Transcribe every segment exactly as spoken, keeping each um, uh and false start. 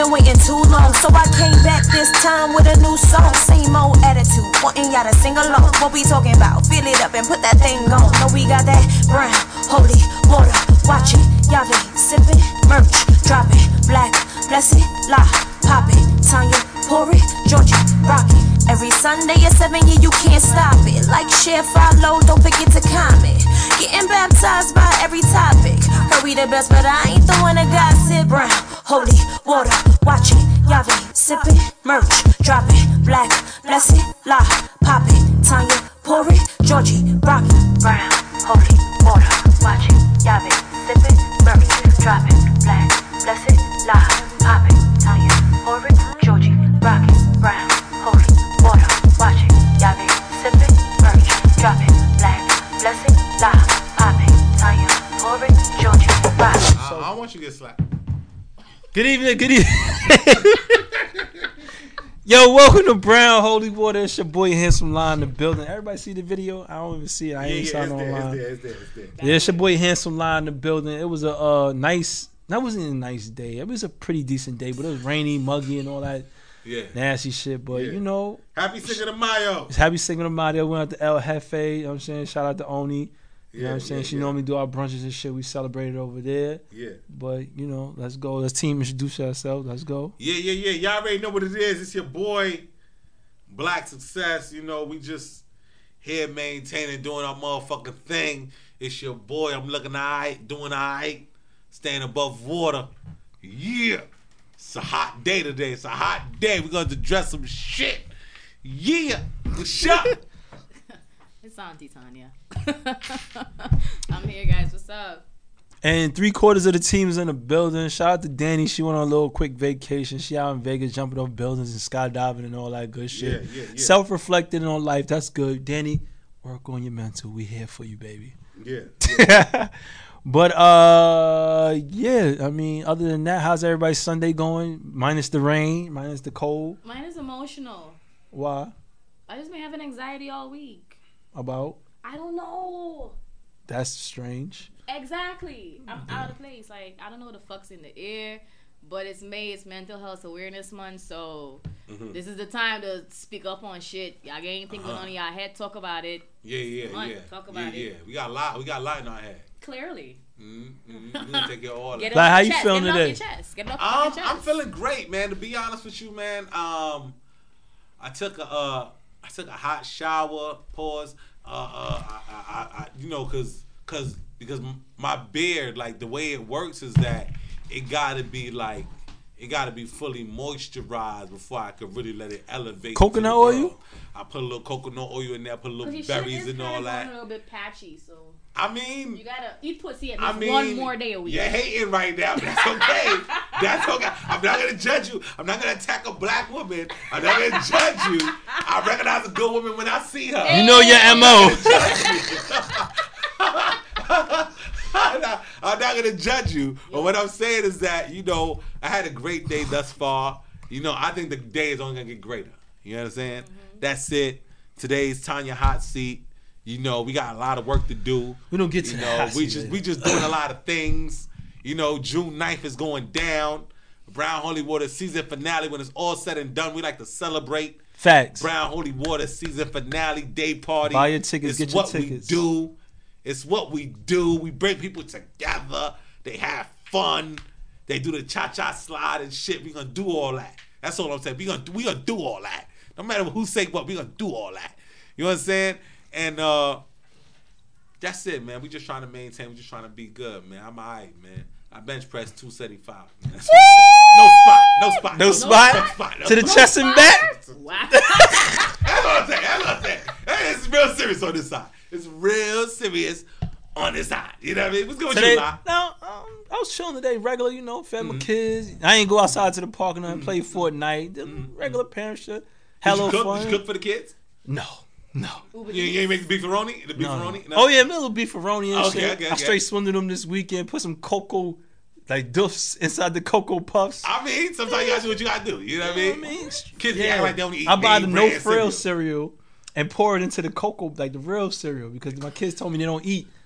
been waiting too long, so I came back this time with a new song. Same old attitude, wanting y'all to sing along. What we talking about? Fill it up and put that thing on. No, we got that brown, holy water. Watch it, y'all be sipping, merch, drop it, black, blessed, la, pop it, Tanya, pour it, Georgia, rock it. Every Sunday at seven, yeah, you can't stop it. Like, share, follow, don't forget to comment. Getting baptized by every topic. Heard we the best, but I ain't the one that gossip. Brown, holy water, watch it, y'all be sipping, merch, drop it, black, blessed, la, pop it, Tanya, pour it, Georgie, rock it. Brown, holy water, watch it, y'all be sipping, merch, drop it, black, blessed, la, pop it, Tanya, pour it, Georgie, rock it. Brown, holy water, watch it, y'all be sipping, merch, drop it, black, blessed, la, pop it, Tanya, pour it, Georgie, rock it. I, I want you to get slapped. Good evening, good evening. Yo, welcome to Brown Holy Water. It's your boy Handsome Line in the building. Everybody see the video? I don't even see it. I ain't yeah, yeah, signed online. There, it's there, it's there, it's there. Yeah, it's your boy Handsome Line in the building. It was a uh, nice, that wasn't a nice day. It was a pretty decent day, but it was rainy, muggy, and all that yeah. nasty shit. But, yeah. you know. Happy Cinco de Mayo. It's Happy Cinco de Mayo. We went out to El Jefe. You know what I'm saying? Shout out to Oni. You yeah, know what I'm saying? Yeah, she yeah. normally do our brunches and shit. We celebrated over there. Yeah. But, you know, let's go. Let's team introduce ourselves. Let's go. Yeah, yeah, yeah. Y'all already know what it is. It's your boy, Black Success. You know, we just here maintaining, doing our motherfucking thing. It's your boy. I'm looking all right, doing all right, staying above water. Yeah. It's a hot day today. It's a hot day. We're going to address some shit. Yeah. What's up? It's Auntie Tanya. I'm here, guys. What's up? And three quarters of the team is in the building. Shout out to Danny. She went on a little quick vacation. She out in Vegas jumping off buildings and skydiving and all that good shit. Yeah, yeah, yeah. Self-reflecting on life. That's good. Danny, work on your mental. We here for you, baby. Yeah. yeah. But, uh, yeah, I mean, other than that, how's everybody's Sunday going? Minus the rain, minus the cold. Mine is emotional. Why? I just been having anxiety all week. About? I don't know. That's strange. Exactly. I'm out of place. Like, I don't know what the fuck's in the air, but it's May. It's Mental Health Awareness Month, so mm-hmm. this is the time to speak up on shit. Y'all got anything uh-huh. going on in y'all head? Talk about it. Yeah, yeah, Month, yeah. Talk about yeah, it. Yeah, we got a lot. We got a lot in our head. Clearly. Mm-hmm. mm-hmm. We're gonna take it all. Get it like, off how your you chest. feeling Get it today? Off your chest. Get it off um, your chest. I'm feeling great, man. To be honest with you, man. Um, I took a uh, I took a hot shower. Pause. Uh, uh, I, I, I, you know, cause, cause, because my beard, like the way it works is that it gotta be like, it gotta be fully moisturized before I could really let it elevate. Coconut oil? I put a little coconut oil in there, put a little berries and all that. A little bit patchy, so. I mean, you gotta eat pussy at I least mean, one more day a week. You're hating right now, but that's okay. That's okay. I'm not gonna judge you. I'm not gonna attack a black woman. I'm not gonna judge you. I recognize a good woman when I see her. You know your M O. I'm not, I'm not gonna judge you, but what I'm saying is that, you know, I had a great day thus far. You know, I think the day is only gonna get greater. You know what I'm saying? Mm-hmm. That's it. Today's Tanya Hot Seat. You know, we got a lot of work to do. We don't get to you the know, hot we seat just later. we just doing a lot of things. You know, June ninth is going down. Brown Holy Water season finale. When it's all said and done, we like to celebrate. Facts. Brown Holy Water season finale day party. Buy your tickets, it's get your what tickets. We do. It's what we do. We bring people together. They have fun. They do the cha-cha slide and shit. We gonna do all that. That's all I'm saying. We gonna we gonna do all that. No matter who say what, we gonna do all that. You know what I'm saying? And uh, that's it, man. We just trying to maintain. We just trying to be good, man. I'm alright, man. I bench press two seventy-five. Man. That's what I'm saying. No spot. No No spot. spot. No spot. No To the spot. chest and back. Wow. That's what I'm saying. That's what I'm saying. Hey, it's real serious on this side. It's real serious on this side. You know what I mean? What's going on Today, with you, no, um, I was chilling today, regular, you know, fed my kids. I ain't go outside to the park and mm-hmm. play Fortnite. Mm-hmm. Regular parent shit. Hello, Did you cook? fun. Did you cook for the kids? No, no. You, you ain't make the beefaroni? The No. beefaroni? No. Oh yeah, a little beefaroni and Okay, shit. okay, I okay. straight swindled them this weekend. Put some cocoa, like doofs inside the cocoa puffs. I mean, sometimes you gotta do what you gotta do. You know what I You mean? know what I mean? Kids Yeah. act like they don't eat I buy the name no brand frill cereal. cereal and pour it into the cocoa, like the real cereal, because my kids told me they don't eat.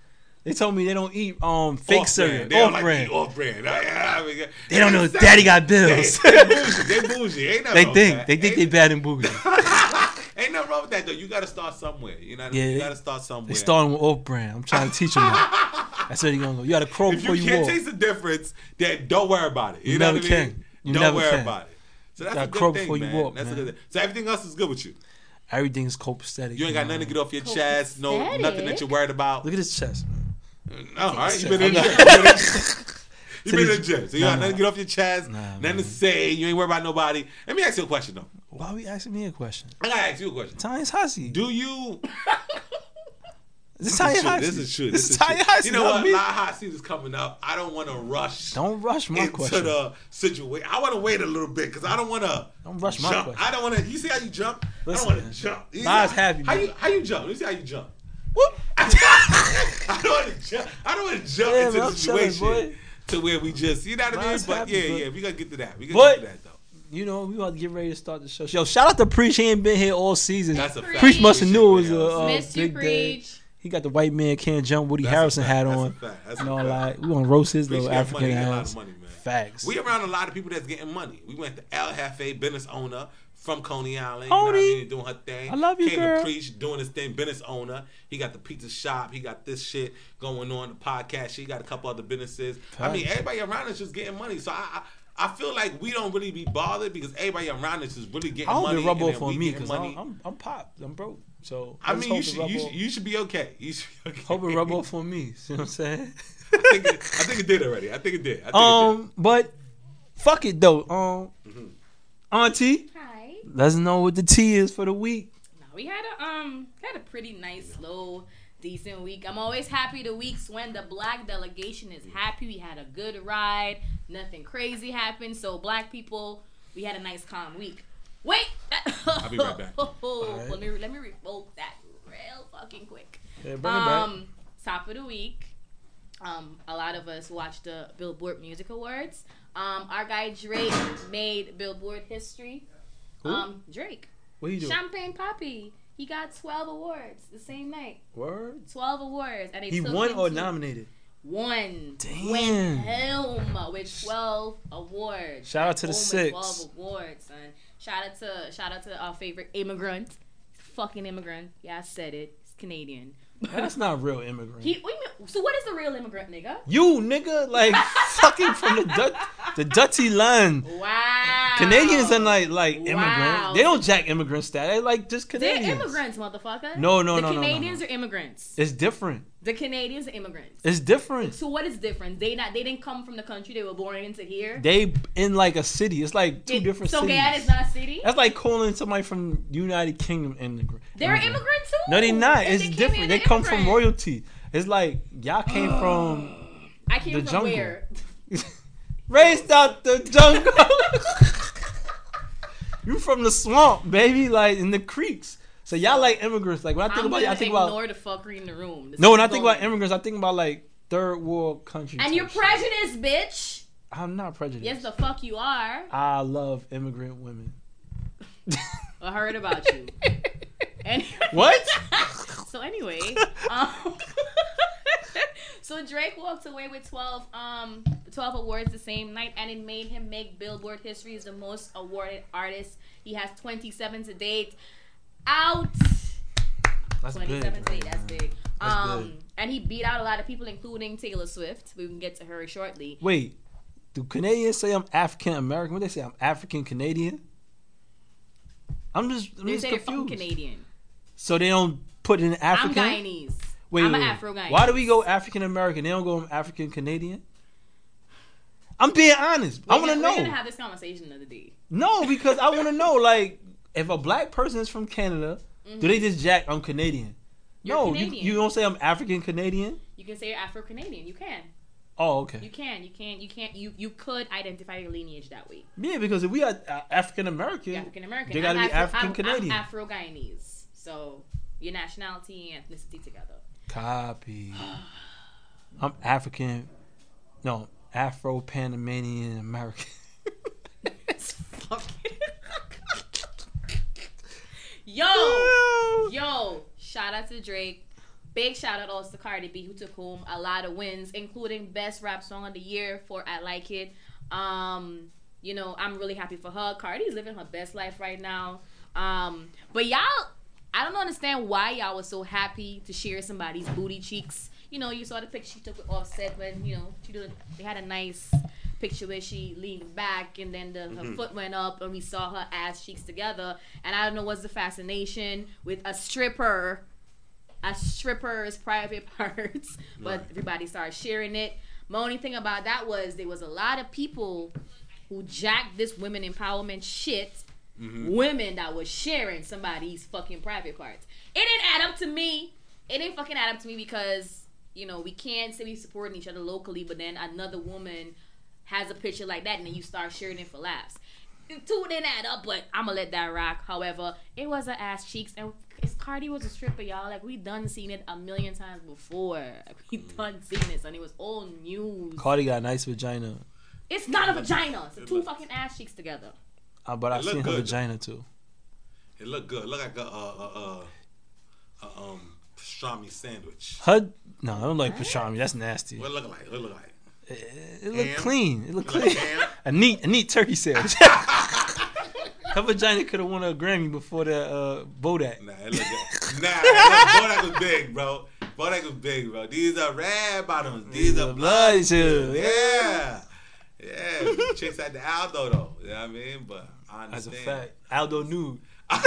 They told me they don't eat um fake cereal. They don't Off like brand. eat off brand. I mean, They don't know exactly. daddy got bills. They, they bougie. They bougie. Ain't nothing They wrong think with they that. think they Ain't- bad and bougie. Ain't nothing wrong with that though. You got to start somewhere. You know, what I Yeah, mean? you they- got to start somewhere. They starting with off brand. I'm trying to teach them that. That's where they gonna go. You got to crawl If before you you, can't walk. taste the difference, then don't worry about it. You, You know never what I mean? can. You don't never worry can. about it. So that's Gotta a good crawl thing, before you man. walk, That's man. a good thing. So everything else is good with you. Everything's copacetic. You ain't got nothing to get off your chest. No, Copacetic? nothing that you're worried about. Look at his chest, man. No, all right. his You been in the chest. gym. You been in the Titties- gym. So you Nah, got nothing nah. to get off your chest. Nah, nothing man. to say. You ain't worried about nobody. Let me ask you a question though. Why are we asking me a question? I gotta ask you a question. Tanya Hasi. Do you? This is Tanya true. Hasi. This is true. This This is is true. Tanya Hasi. You know not what? me. A lot of hot seat is coming up. I don't want to rush Don't rush my into question. the situation. I want to wait a little bit because I don't want to. Don't rush my jump. question. I don't want to. You see how you jump? Listen, I don't want man. to jump. You see Lies how, happy, How man. you how you jump? Let me see how you jump. Whoop. I don't want to jump. I don't want to jump Yeah, into man, the I'm chilling, situation boy. to where we just, you know what I mean? Lies But happy, yeah, but- yeah, we gotta get to that. We gotta But- get to that though. You know, we about to get ready to start the show. Yo, shout out to Preach. He ain't been here all season. That's a fact. Preach must have knew it was a Yeah, uh, Missed you, big day. Preach. He got the white man can't jump Woody That's a Harrelson fact. hat That's a on. fact. That's You a know, fact. like we gonna roast his Preach little got African money, get a lot ass. of money, man. Facts. We around a lot of people that's getting money. We went to El Jefe, business owner from Coney Island. You know what I Coney. mean? Doing her thing. I love you, Came girl. to Preach, doing his thing, business owner. He got the pizza shop. He got this shit going on, the podcast. She got a couple other businesses. I mean, Facts. everybody around us just getting money. So I, I I feel like we don't really be bothered because everybody around us is really getting I hope money. it rub and off then we on me getting because money. I'm, I'm I'm pop. I'm broke. So I just mean, you hope it should, rub you off- should you should be okay. You should be okay. hope it rub off on me. See what I'm saying? I think it, I think it did already. I think it did. I think it Um, but fuck it though. Um, Mm-hmm. Auntie, Hi. let's know what the tea is for the week. No, we had a um had a pretty nice, slow, decent week. I'm always happy the weeks when the black delegation is happy. We had a good ride. Nothing crazy happened. So black people, we had a nice calm week. Wait. I'll be right back. right. Let me let me revoke that real fucking quick. Yeah, bring it back. Um, top of the week. Um, a lot of us watched the Billboard Music Awards. Um, our guy Drake made Billboard history. Who? Um, Drake. What you doing? Champagne Poppy. He got twelve awards the same night. Word. twelve awards. And they He took won him or to- nominated? Won. Damn. Went home with twelve awards. Shout out to the Home with six. twelve awards, son. Shout out to shout out to our favorite immigrant. Fucking immigrant. Yeah, I said it. He's Canadian. That's not real immigrant. He, what do you mean- so what is the real immigrant, nigga? you nigga, like fucking from the Dut- the Dutty land. Wow. Canadians are like like immigrants. Wow. They don't jack immigrant status. They like just They're Canadians. immigrants, motherfucker. No, no, the no, no, no, Canadians no. are immigrants. It's different. The Canadians are immigrants. It's different. So what is different? They not they didn't come from the country. They were born into here. They in like a city. It's like two It- different so cities. Guyana is not a city. That's like calling somebody from United Kingdom immigrant. They're immigrant too. No, they not. And It's they came different. here, They they're come from immigrant. royalty. It's like y'all came from I came the from jungle. where? raised out the jungle. You from the swamp, baby, like in the creeks. So y'all like immigrants. Like when I think I'm about, gonna I think ignore about the fuckery in the room. This no. is When I think about going. immigrants, I think about like third world countries. and type you're shit. prejudiced, bitch. I'm not prejudiced. Yes, the fuck you are. I love immigrant women. I heard about you. And What? so anyway, um, so Drake walked away with twelve, um, twelve awards the same night, and it made him make Billboard history as the most awarded artist. He has twenty-seven to date. Out. That's big. twenty-seven to date. That's big. That's um, big. and he beat out a lot of people, including Taylor Swift. We can get to her shortly. Wait, do Canadians say I'm African American? What they say? I'm African Canadian. I'm just, I'm They just say they're from confused. Canadian. So they don't put in African. I'm Guyanese. Wait, I'm wait, an wait. Afro-Guyanese. Why do we go African American? They don't go African Canadian. I'm being honest. I We're want to gonna- We're know. gonna have this conversation another day. No, because I want to know. Like, if a black person is from Canada, do they just jack I'm Canadian? You're no, you, Canadian. you don't say I'm African Canadian. You can say you're Afro-Canadian. You can. Oh, okay. You can. You can. You can't. You you could identify your lineage that way. Yeah, because if we are uh, African American, African American. they gotta be African Canadian. I'm Afro Guyanese. So your nationality and ethnicity together. Copy. I'm African. No, Afro Panamanian American. It's fucking. Yo, yo! Shout out to Drake. big shout out also to Cardi B, who took home a lot of wins, including Best Rap Song of the Year for I Like It. Um, you know, I'm really happy for her. Cardi's living her best life right now. Um, but y'all, I don't understand why y'all was so happy to share somebody's booty cheeks. You know, you saw the picture she took with Offset when, you know, she did, they had a nice picture where she leaned back and then the, her mm-hmm. foot went up and we saw her ass cheeks together. And I don't know what's the fascination with a stripper, a stripper's private parts, but right. everybody started sharing it. My only thing about that was there was a lot of people who jacked this women empowerment shit. Mm-hmm. Women that was sharing somebody's fucking private parts. It didn't add up to me. It didn't fucking add up to me because, you know, we can't say we supporting each other locally, but then another woman has a picture like that and then you start sharing it for laughs. It two didn't add up, but I'm gonna let that rock. However, it was a ass cheeks, and it's Cardi was a stripper, y'all. Like, we done seen it a million times before. Like, we done seen this, and it was old news. Cardi got a nice vagina. It's not a vagina. It's two fucking ass cheeks together. Uh, but I've seen her good, vagina too. It looked good. It looked like a, uh, uh, uh, uh, um, pastrami sandwich. Her, no, I don't like pastrami. That's nasty. What it look like? What it look like? It, it looked clean. It looked it clean. Like a neat, a neat turkey sandwich. Her vagina could have won a Grammy before the uh, Bodak. Nah, it looked good. Nah, Bodak was big, bro. Bodak was big, bro. These are red bottoms. These, These are blood. blood yeah. Yeah. Chicks at the Aldo, though. You know what I mean? But I understand. That's a fact. Aldo nude.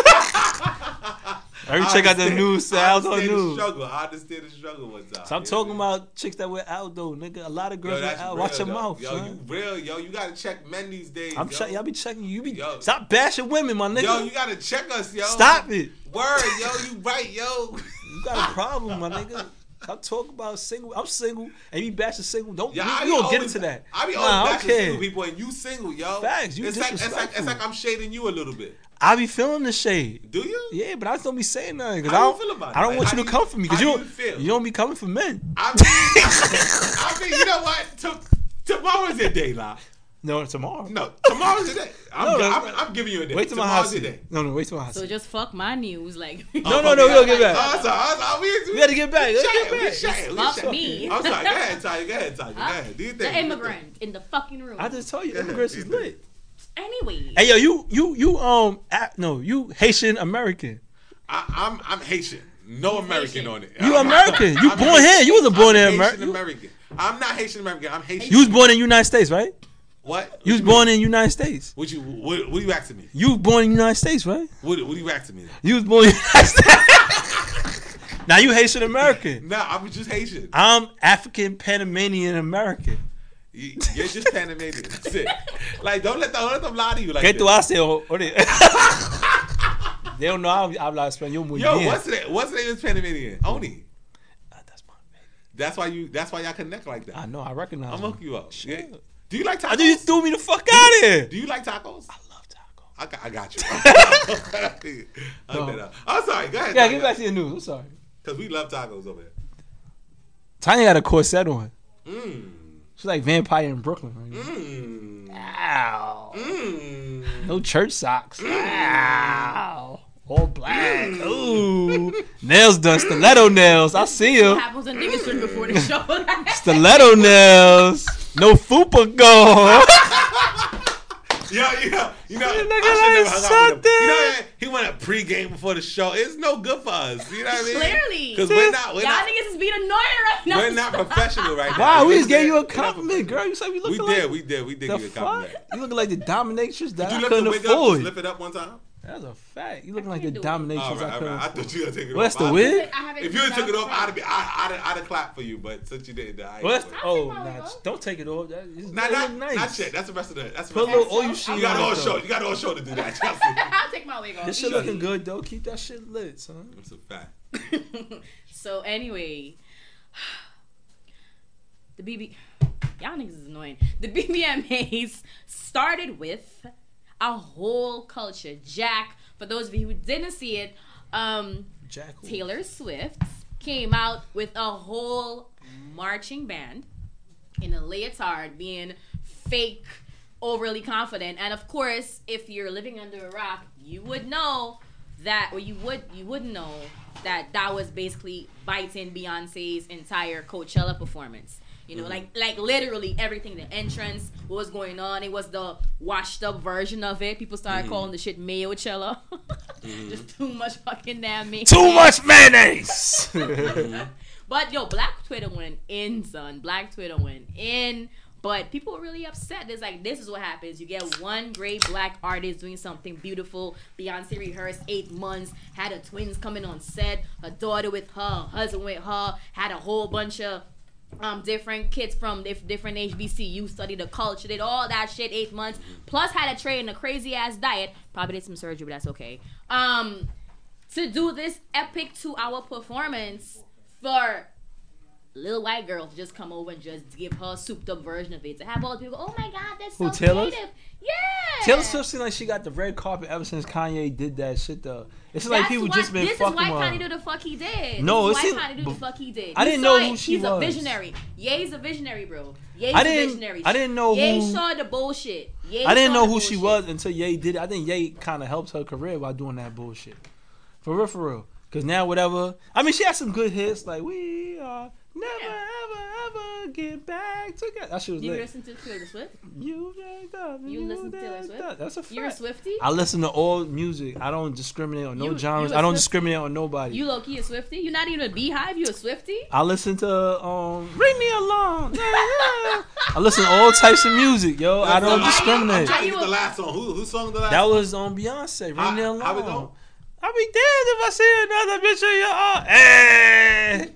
Every chick got the news to Aldo nude. Struggle. I understand the struggle one time. So I'm talking know? about chicks that wear Aldo, nigga. A lot of girls yo, wear Aldo. Watch your yo. mouth, yo. son. You real, yo. You gotta check men these days. I'm yo. check. Y'all be checking you. You be yo. Stop bashing women, my nigga. Yo, you gotta check us, yo. Stop it. Word, yo. You right, yo. You got a problem, my nigga. I'm talking about single. I'm single, and you bashing single. Don't yeah, we, we don't get into that. I be nah, always bashing single people, and you single, yo. Facts. You it's like, it's like it's like I'm shading you a little bit. I be feeling the shade. Do you? Yeah, but I just don't be saying nothing. How I don't, do you feel about it? I don't like, want you to you, come for me because you don't. You, feel? You don't be coming for men. I mean, I mean, you know what? T- tomorrow's your day, lah. No, tomorrow. No, tomorrow's your day. I'm, no, no, I'm, I'm, I'm giving you a day. Wait till my tomorrow's house. your day. No, no, wait till my house. So just fuck my news, like. no, no, no, no, we don't get back. Oh, sorry, I'm sorry. We, we, we gotta get back. Let's get get back. Shit, we fuck shit. me. I'm sorry. Go ahead, Tanya. Go ahead, Tanya. Go ahead. Do you think? The immigrant in the fucking room. I just told you, immigrants is lit. Anyway. Hey, yo, you, you, you, um, at, no, you Haitian American. I, I'm, I'm Haitian. No He's American Haitian. on it. You I'm, American. You I'm born Haitian. here. You wasn't born I'm in America. American. I'm not Haitian American. I'm Haitian. You was born in the United States, right? What? what you was born mean? in the United States. What you? What, what are you asking me? You was born in the United States, right? What, what are you asking me? Then? You was born in the United States. Now you Haitian American. No, I'm just Haitian. I'm African Panamanian American. You, you're just Panamanian. That's it. Like, don't let them, don't let them lie to you like that. They don't know how I habla español muy Yo, bien. what's the what's the name is Panamanian? Oni. Uh, that's my baby. That's why you. That's why y'all connect like that. I know. I recognize. I'm him. hook you up. Sure. Yeah. Do you like tacos? I do you threw me the fuck out of here. Do you like tacos? I love tacos. I got, I got you. I no. I'm sorry. Go ahead. Yeah, get back to your news. I'm sorry. Because we love tacos over here. Tanya got a corset on. Mm. She's like vampire in Brooklyn. Right? Mm. Ow. Mm. No church socks. Mm. Ow. All black. Mm. Ooh. Nails done. Stiletto nails. I see you. Happens when niggas drink before the show. Stiletto nails. No fupa go. Yo, yo, you know, you I like should never hung out with him. You know, he went a pregame before the show. It's no good for us. You know what I mean? Clearly. Because we're not, we're Y'all not, niggas is being annoying right now. we're not professional right now. Wow, we You just gave you a we're compliment, girl. You said we looking We like... did, we did. We did the give you a compliment. fuck? You looking like the dominatrix that Did you I lift couldn't the wig afford. up? Just lift it up one time? That's a fact. You looking like I the can do it. dominatrix All right, I all couldn't right. I afford. thought you were going to take it Well, that's off. the wig? I haven't If you had took it off, I'd have, been. I'd, I'd, I'd have clapped for you. But since you didn't, I Well, that's, ain't oh, my wig nah, off. don't take it off. That is Not, that not, look nice. not yet. That's the rest of the. That's the Put a rest of little the. oil sheen You got on all it, show. though. You got all show to do that. Chelsea. I'll take my wig off. This shit looking good, though. Keep that shit lit, son. That's a fact. So anyway, the B B, y'all niggas is annoying. The B B M As started with a whole culture. Jack, for those of you who didn't see it, um, Jack who? Taylor Swift came out with a whole marching band in a leotard, being fake, overly confident. And of course, if you're living under a rock, you would know that, or you would you would know that that was basically biting Beyonce's entire Coachella performance. You know, mm-hmm. like like literally everything, the entrance, what was going on. It was the washed up version of it. People started mm-hmm. calling the shit Mayochella. mm-hmm. Just too much fucking damn mayonnaise. Too much mayonnaise. But yo, Black Twitter went in, son. Black Twitter went in. But people were really upset. It's like, this is what happens. You get one great black artist doing something beautiful. Beyonce rehearsed eight months, had her twins coming on set, her daughter with her, her husband with her, had a whole bunch of um different kids from dif- different H B C U, studied the culture, did all that shit eight months, plus had to train a crazy ass diet, probably did some surgery, but that's okay. Um, to do this epic two hour performance for little white girl to just come over and just give her a souped up version of it. To have all the people go, oh my god, that's so Who, Taylor? creative. Yeah. Taylor Swift seems like she got the red carpet ever since Kanye did that shit though. It's like That's people why, just been this fucking is why with Kanye her. did the fuck he did. No, this is it's why in- Kanye did the fuck he did. I You didn't saw know it. who she He's was. a visionary. Ye's a visionary, bro. Ye's I didn't- a visionary. I didn't know Ye who- saw the bullshit. Ye I didn't saw know the who she bullshit. was until Ye did it. I think Ye kind of helped her career by doing that bullshit. For real, for real. Because now whatever. I mean, she had some good hits like We Are Never Yeah. Ever Ever Get Back Together. That shit was You lit. listen to Taylor Swift? You jacked up. You listen to Taylor jacked Swift? up. That's a fact. You're a Swiftie? I listen to all music. I don't discriminate on no You- genres. you a I don't Swiftie? discriminate on nobody. You low-key a Swiftie? You're not even a Beehive? You a Swiftie? I listen to um Ring Me Along. Yeah, yeah. I listen to all types of music, yo. I don't I'm discriminate. trying to you get the a- last song. Who who sung the last? That song? was on Beyonce. Ring How- Me Along. how we go? I'll be damned if I see another bitch in your arm. Hey,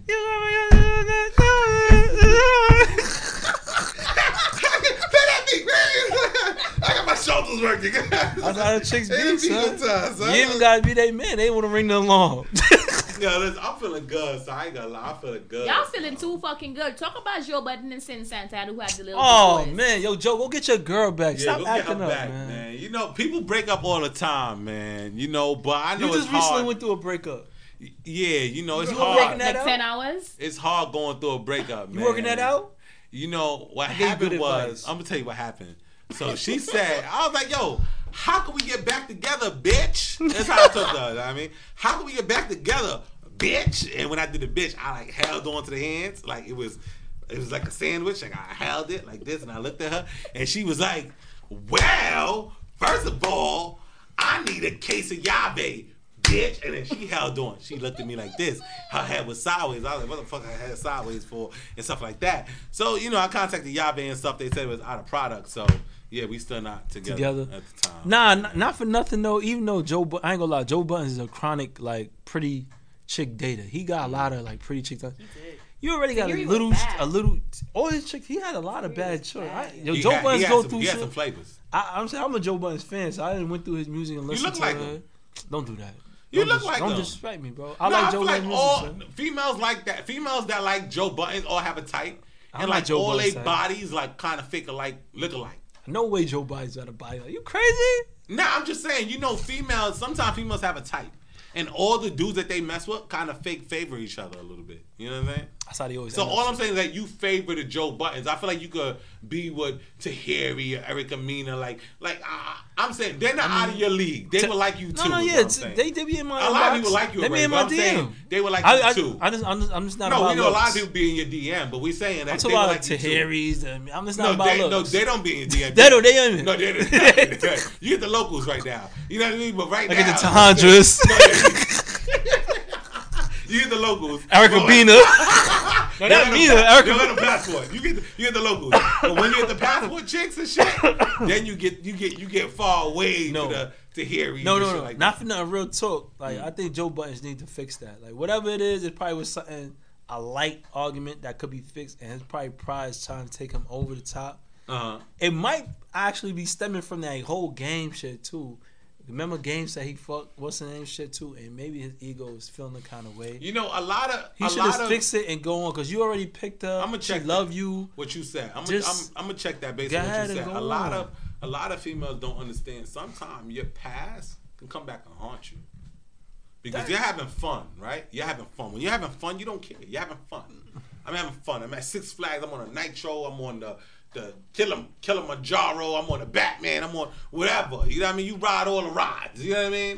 Play that beat, man. I got my shoulders working. that's how the chicks They be, be son. good times, son. You even gotta be they man. They want to ring the alarm. Yo, listen, I'm feeling good, so I ain't gonna lie. I'm feeling good. Y'all feeling too fucking good. Talk about Joe Budden and Sin Santana who had the little Oh boys. man, yo, Joe, go get your girl back. Yeah, Stop go get acting her up, back, man. man. You know, people break up all the time, man. You know, but I know You it's just recently hard. went through a breakup. Yeah, you know, it's You hard. working that Like out? ten hours? It's hard going through a breakup, man. You working that out? You know, what I gave you happened good was, advice. I'm going to tell you what happened. So she said, I was like, yo, how can we get back together, bitch? That's how I told her. You know what I mean, how can we get back together, bitch? And when I did the bitch, I like held on to the hands. Like it was, it was like a sandwich. Like I held it like this and I looked at her and she was like, well, first of all, I need a case of Yabe, bitch. And then she held on. She looked at me like this. Her head was sideways. I was like, what the fuck her head sideways for? And stuff like that. So, you know, I contacted Yabe and stuff. They said it was out of product. So, yeah, we still not together, Together. at the time. Nah, n- not for nothing though. Even though Joe, Bu- I ain't gonna lie, Joe Buttons is a chronic like pretty chick dater. He got a lot of like pretty chicks. You already got a Fury was little, bad. a little. All his chicks, he had a lot of bad chicks. I, yo, He Joe had, Buttons he had go some, through he had shit. some flavors. I, I'm saying I'm a Joe Buttons fan, so I didn't went through his music and listened look to like it. him. Don't do that. You Don't look dis- like Don't him. disrespect me, bro. I No, like I Joe feel like Buttons all music. son. females like that. Females that like Joe Buttons all have a type. I'm And like like Joe all Buttons their type. bodies like kind of fake alike, look alike. No way Joe Biden's got a body. Like, you crazy? Nah, I'm just saying, you know, females, sometimes females have a type. And all the dudes that they mess with kind of fake favor each other a little bit. You know what I'm saying? That's how they always. So end up. all I'm saying is that you favor the Joe Buttons. I feel like you could be with Tahiri or Erica Mena. Like, like uh, I'm saying, they're not out of your league. They T- would like you too. No, no, is yeah, what I'm t- saying. they they be in my. A lot of inbox. people like you They be already, in but my I'm D M. saying they would like I, you I, too. I just, I'm just, I'm just not No, about we know a lot of looks. people be in your D M, but we're saying that I'm they talking would about like you too. Tahiri's. and I'm just not No, about they, no, looks. they don't be in your D M. They don't. They in it. No, they don't. You get the locals right now. You know what I mean? But right Look now, at the Tahandras. No, yeah. You get the locals. Erica But- Bina. No, They not got me. the- Erica. They got the passport. You get the, you get the locals. But when you get the passport chicks and shit, then you get you get you get far away No. to the to Harry. No, and no, shit no. like Not that. for nothing. Real talk. Like I think Joe Buttons need to fix that. Like whatever it is, it probably was something a light argument that could be fixed, and his probably pride is trying to take him over the top. Uh-huh. It might actually be stemming from that whole game shit too. Remember games that he fucked what's the name shit too, and maybe his ego is feeling the kind of way. You know, a lot of He a should lot have of fixed it and go on because you already picked her. I'ma check She love that. you. what you said. I'm Just gonna I'm, I'm gonna check that based go on what ahead you and said. go A lot on. of a lot of females don't understand. Sometimes your past can come back and haunt you. Because That- you're having fun, right? You're having fun. When you're having fun, you don't care. You're having fun. I'm having fun. I'm at Six Flags. I'm on a Nitro. I'm on the the Kilim, Kilimanjaro. I'm on the Batman. I'm on whatever. You know what I mean? You ride all the rides. You know what I mean?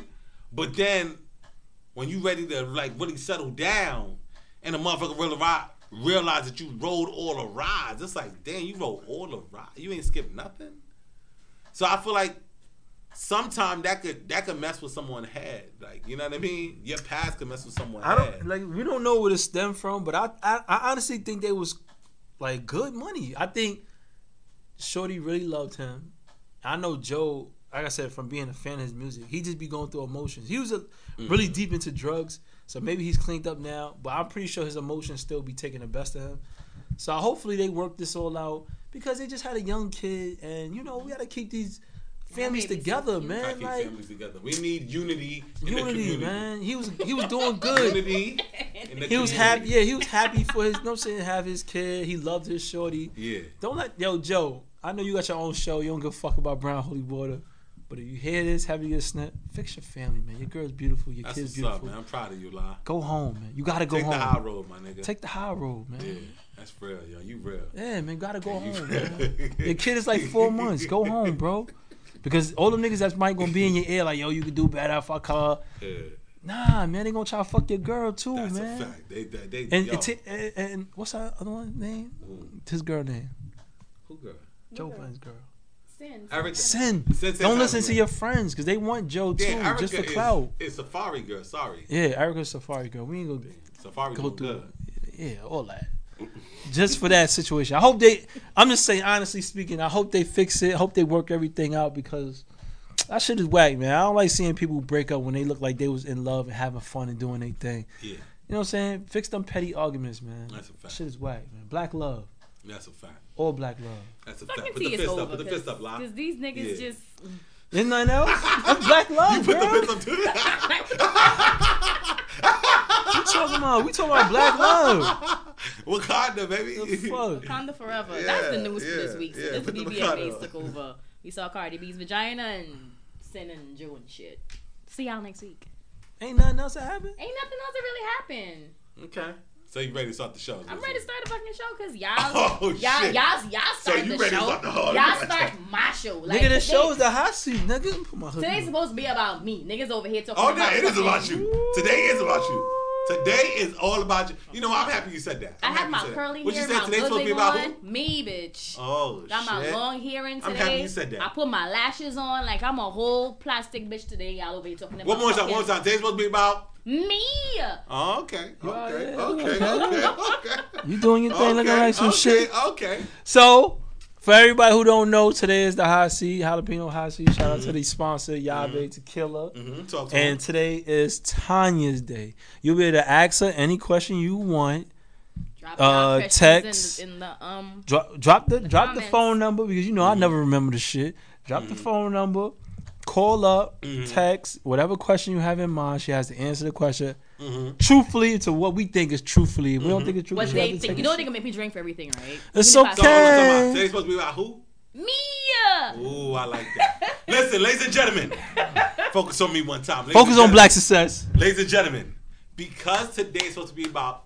But then when you ready to like really settle down, and the motherfucker really ride, realize that you rode all the rides, it's like, damn, you rode all the rides. You ain't skipped nothing. So I feel like sometimes that could that could mess with someone's head. Like, you know what I mean? Your past could mess with someone's I don't head. like. We don't know where it stemmed from, but I, I, I honestly think they was like good money. I think Shorty really loved him. I know Joe, like I said, from being a fan of his music, he just be going through emotions. He was a, mm-hmm. really deep into drugs, so maybe he's cleaned up now. But I'm pretty sure his emotions still be taking the best of him. So hopefully they work this all out because they just had a young kid, and you know we got to keep these families together, man. Keep like families together. We need unity. In unity, the community. man. He was he was doing good. Unity. In the He was community. happy. Yeah, he was happy for his. You know what I'm saying? Have his kid. He loved his shorty. Yeah. Don't let yo Joe. I know you got your own show. You don't give a fuck about Brown Holy Water. But if you hear this, have you get a snap, fix your family, man. Your girl's beautiful. Your That's kid's what's beautiful. up, man. I'm proud of you, La. Go home, man. You gotta go Take home. the high road, my nigga. Take the high road, man. Yeah, that's real, yo. You real. Yeah, man. You gotta go You home, real. man. Your kid is like four months. Go home, bro. Because all them niggas that's might gonna be in your ear like, yo, you can do better if I call. Yeah. Nah, man. They gonna try to fuck your girl too, That's man. a fact. They, they, they, And, yo. and, t- and, and what's that other one name? Ooh. His girl name. Who girl? Joe girl? Biden's girl. Sin. Erica. Sin. Sin- Sin Don't listen Sin- to your friends because they want Joe too, Yeah, Erica just for is- clout. It's Safari girl. Sorry. Yeah, Erica's Safari girl. We ain't gonna Safari go doing through. good. Yeah, all that. Just for that situation. I hope they. I'm just saying, honestly speaking, I hope they fix it. Hope they work everything out because that shit is whack, man. I don't like seeing people break up when they look like they was in love and having fun and doing their thing. Yeah, You know what I'm saying? Fix them petty arguments, man. That's a fact. That shit is whack, man. Black love. that's a fact. All black love. That's a Fucking fact. Put tea the is fist over. up. Put the fist up, La. Because these niggas Yeah. just. There's nothing else. That's black love, Put girl. the fist up too. What you talking about? We talking about black love. Wakanda, baby. The fuck? Wakanda forever. Yeah, That's the news for yeah, this week. So yeah, this put the B B F Wakanda. face took over. We saw Cardi B's vagina and Sin and Joe and shit. See y'all next week. Ain't nothing else that happened. Ain't nothing else that really happened. Okay. So you ready to start the show? I'm ready to start the fucking show because y'all, Oh, y'all, shit. y'all, y'all So start you the ready to show. start the whole- Y'all start my show. Like, Nigga, the today- show is the hot seat, nigga. Put my hood Today's on. supposed to be about me. Niggas over here talking Oh, about. yeah, it is fucking- about you. Today is about you. Today is all about you. You know, I'm happy you said that. I I'm have happy my you said that. curly What hair, you said my today's supposed to be good about on. who? Me, bitch. Oh, Got my shit. long hair in today. I'm happy you said that. I put my lashes on like I'm a whole plastic bitch today. Y'all over here talking about. One more time, one more fucking time. Today's supposed to be about. Me. Oh, okay. You Okay. are, Okay. yeah, Okay. okay. Okay. You doing your thing, looking Okay, like some okay, shit. Okay. So, for everybody who don't know, today is the hot seat, jalapeno hot seat. Shout out to the sponsor, Yabe Tequila. Mm-hmm. Talk to And him. today is Tanya's day. You'll be able to ask her any question you want. Drop Uh, y'all questions text. in, in the um. Drop, drop the drop the Comments. phone number because you know I never remember the shit. Drop the phone number, call up, text whatever question you have in mind. She has to answer the question truthfully to what we think is truthfully. If we don't think it's truthfully, What she they has to think? take You it. know they gonna make me drink for everything, right? It's Even if I- So, hold on, okay. time out. Today's supposed to be about who? Me. Ooh, I like that. Listen, ladies and gentlemen, focus on me one time. Ladies Focus and on gentlemen- black success. Ladies and gentlemen, because today's supposed to be about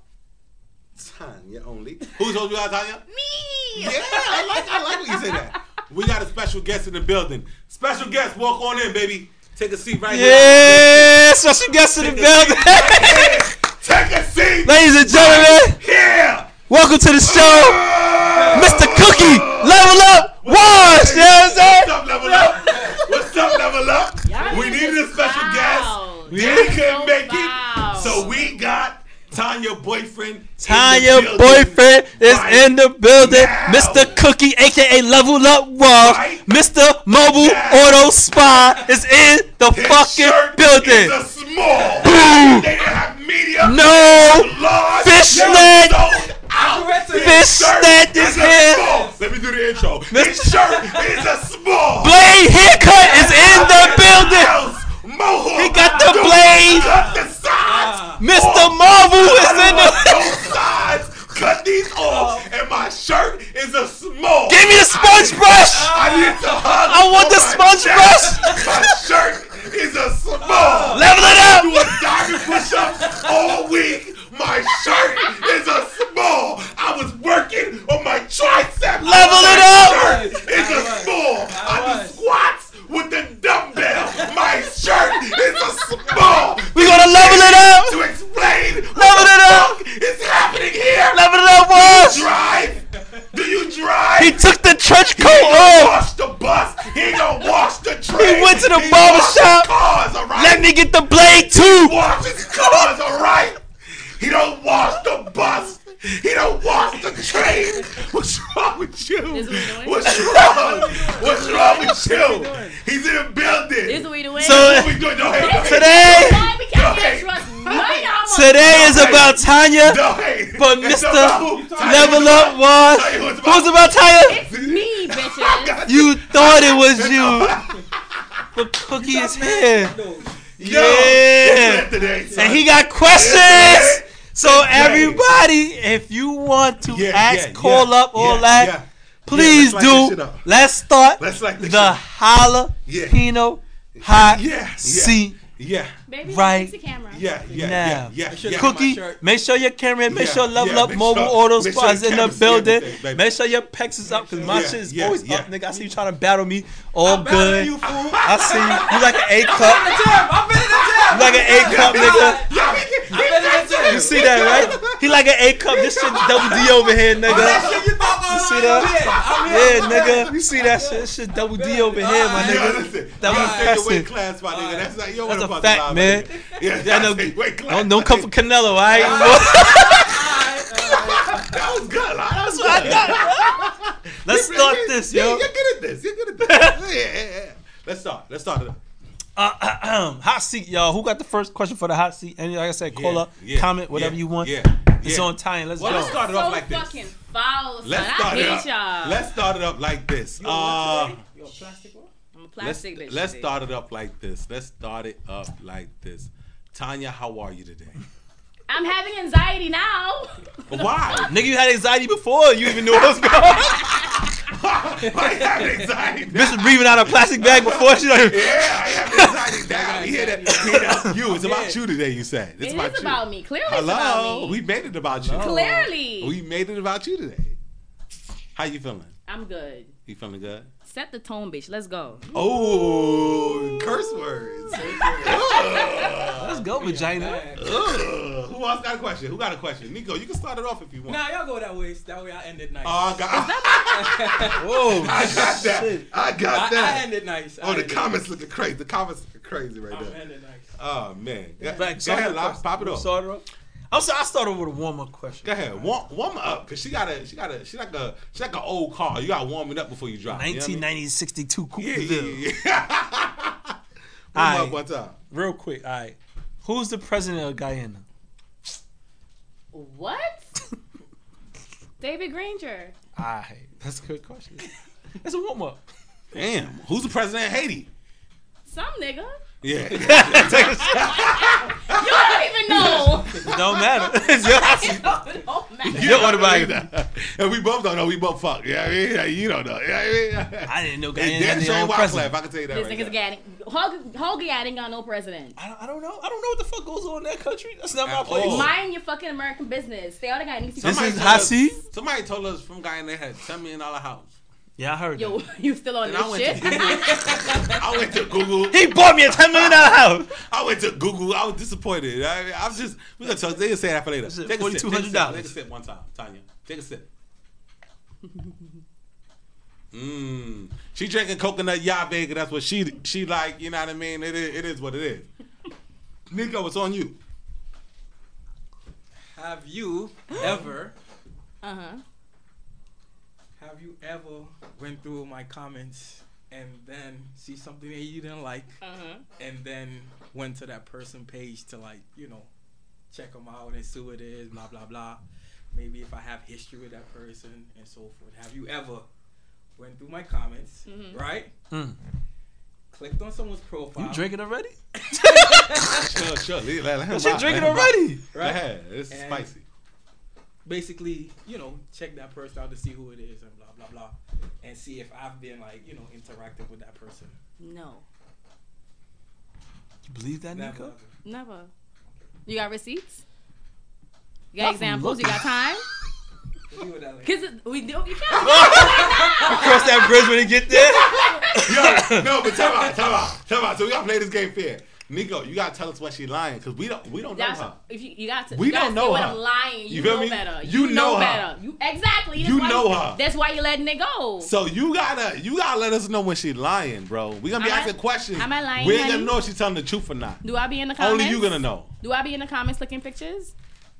Tanya only. Who's supposed to be about Tanya? Me. Yeah, I like, I like when you say that. We got a special guest in the building. Special guest, walk on in, baby. Take a seat right here. Yeah, special guest in the Take a building. seat right here. Take a seat. Ladies and gentlemen, Here. welcome to the show, Mister Cookie. Level up, wash. You know what I'm saying? What's up, level up? What's up, level up? Y'all We niggas needed a is special foul. guest. Y'all They so couldn't make foul. it, so we got Tanya boyfriend. Tanya in the building boyfriend is right in the building. now. Mister Cookie, aka Level Up Wash. Right Mister Mobile now. Auto Spa is in the His fucking shirt building. is a small. They didn't have medium. No large. fishnet. Sold out. His Fishnet shirt is a here. small. Let me do the intro. His shirt is a small. Blade Haircut is in the building. House, Mohawk. He got the Don't blade. Cut the sides. Mister off. Marvel is in the. Both sides. Cut these off, and my shirt is a small. Give me the sponge brush. I need to hug. I want the on my sponge chest. My shirt is a small. Level it up. Do a diamond push-up all week. My shirt is a small. I was working on my tricep. Level my it up. Shirt is a small. I do squats with the dumbbell. My shirt is a small. Anthony get the blade too. Wash his cars, all right? He don't wash the bus. He don't wash the train. What's wrong with you? This what we doing? What's wrong? What's wrong with you? He's in the building. This is what we doing. So What we doing? Don't hate. Don't hate. today, Why we can't Go get ahead. trust none of today is about Tanya, Don't hate. but It's Mister about who? Tanya, Level what's Up about- was. Tanya, what's Who's about Tanya? It's me, bitches. You thought it was you, but Cookie is here. Yo, Yeah. it's today, son. And he got questions. So everybody, if you want to Yeah, ask, yeah, call yeah, up, all yeah, that, yeah. please Yeah, let's light this shit do. up. Let's start Let's light this shit the up. jalapeno hot Yeah, yeah. seat Yeah, Baby, Right fix the camera. yeah, yeah, now. yeah, yeah, yeah. Cookie, shirt. make sure your camera, make Yeah, sure Level yeah, Up make Mobile sure- Auto make Spa sure is the in the camera see building. everything, baby. Make sure your pecs is up because my Yeah, shit is yeah, always yeah. up, nigga. I see you trying to battle me. All I'm good. battling you, fool. I see you. You like an A cup. I've been in the gym. You like an A cup, nigga. I've been in the gym. You see that, right? He like an A cup. This shit double D over here, All that nigga. shit you thought You was see I'm that? here. Yeah, nigga. You see that shit? This shit double D over here, my Yo, nigga. listen, That you was gotta take your weight impressive. class, my nigga. That's not you don't That's wanna a fuck fact, around, man. baby. Yeah, Yeah, that's no, a weight class, don't don't come for my Canelo, all right? nigga. That was good. That's what I got. Let's start this, Yeah, yo. you're good at this. You're good at this. yeah, yeah, yeah. Let's start. Let's start it up. Uh, hot seat, y'all. Who got the first question for the hot seat? And like I said, call Yeah, up, yeah, comment, whatever yeah, you want. yeah, It's yeah. on time. Let's Well, go. let's start it So off like this. fucking foul, son. Let's I start it hate up. y'all. Let's start it up like this. Uh, Yo, plastic one? I'm a let's plastic bitch. let's today. start it up like this. Let's start it up like this. Tanya, how are you today? I'm having anxiety now. Why? Nigga, you had anxiety before. You even knew what was going on. Why you having anxiety now? Bitch was breathing out a plastic bag before. She like, Yeah, I have anxiety now. You hear that? You hear that? You. It's about you today. You said it's It about is you. about me. Clearly, it's about Hello. me. We made it about you. Clearly. We made it about you today. How you feeling? I'm good. You feeling good? Set the tone, bitch. Let's go. Oh, curse words. Ugh. let's go, vagina. Ugh. Who else got a question? Who got a question? Nico, you can start it off if you want. Nah, y'all go that way. That way I ended nice. Oh, I got, Whoa, I got that. shit. I I, got I that. ended nice. I Oh, the ended comments looking crazy. The comments looking crazy right nice. I there. ended nice. Oh man. Go, Back, go ahead, Locks. Pop it We up. started off. I'm sorry. I started with a warm up question. Go ahead. Warm, warm her up, cause she got a, she got a, she like a, she like an old car. You got to warm it up before you drive. You know what I nineteen mean? ninety sixty-two Coupe Yeah, de yeah, Ville. yeah. Warm Aight. up one time. Real quick, all right. Who's the president of Guyana? What? David Granger. All right, that's a good question. That's a warm up. Damn. Who's the president of Haiti? Some nigga. Yeah. You don't even know. It don't matter. It's your hot seat. It don't matter. You don't want to buy it. And we both don't know. We both fuck. Yeah, you know what I mean? You don't know. You know what I mean? I didn't know Hey, Guyana Dan had sure their ain't own Wyclef. president. I can tell you that This right nigga's there. getting Hogan, Hogan ain't got no president. I don't, I don't know. I don't know what the fuck goes on in that country. That's not my At place. all. Mind your fucking American business. Stay out of Guyana. This Somebody is told hot us- seat? Somebody told us from Guyana they had a ten million dollar house. Yeah, I heard Yo, that. you still on And I this went shit? to Google. I went to Google. He bought me a ten million dollar house. I went to Google. I was disappointed. I mean, I'm just. We gonna talk. They can say that for later. This is Take a sip. forty-two hundred dollars. Take a sip one time, Tanya. Take a sip. Mmm. She drinking coconut yave. That's what she she like. You know what I mean? It is, it is what it is. Nico, it's on you. Have you ever, Uh huh. have you ever went through my comments and then see something that you didn't like Uh huh. and then went to that person page to like, you know, check them out and see what it is, blah, blah, blah. Maybe if I have history with that person and so forth. Have you ever went through my comments, Mhm. right? Mm. Clicked on someone's profile. You drinking already? Sure, sure. Let, let, let him That shit rock, drinking let him rock. already. Go Right? ahead. It's And- spicy. Basically, you know, check that person out to see who it is and blah, blah, blah. And see if I've been like, you know, interacting with that person. No. You believe that, Never. Nico? Never. You got receipts? You got Not from examples? You looking. got time? We'll deal with that later. Cause we do. You can't. Cross that bridge when you get there. Yo, no, but time out, time out, time out. So we gotta play this game fair. Nico, you gotta tell us why she lying because we don't we don't know That's her. if you, you got to. We you gotta don't say know when her. I'm lying. You, You feel know me? better. You know her. better. You exactly. That's You why know her. That's why you letting it go. So you gotta you gotta let us know when she lying, bro. We gonna be Am I- asking questions. am I lying, We ain't honey? gonna know if she's telling the truth or not. Do I be in the comments? Only you gonna know. Do I be in the comments looking pictures?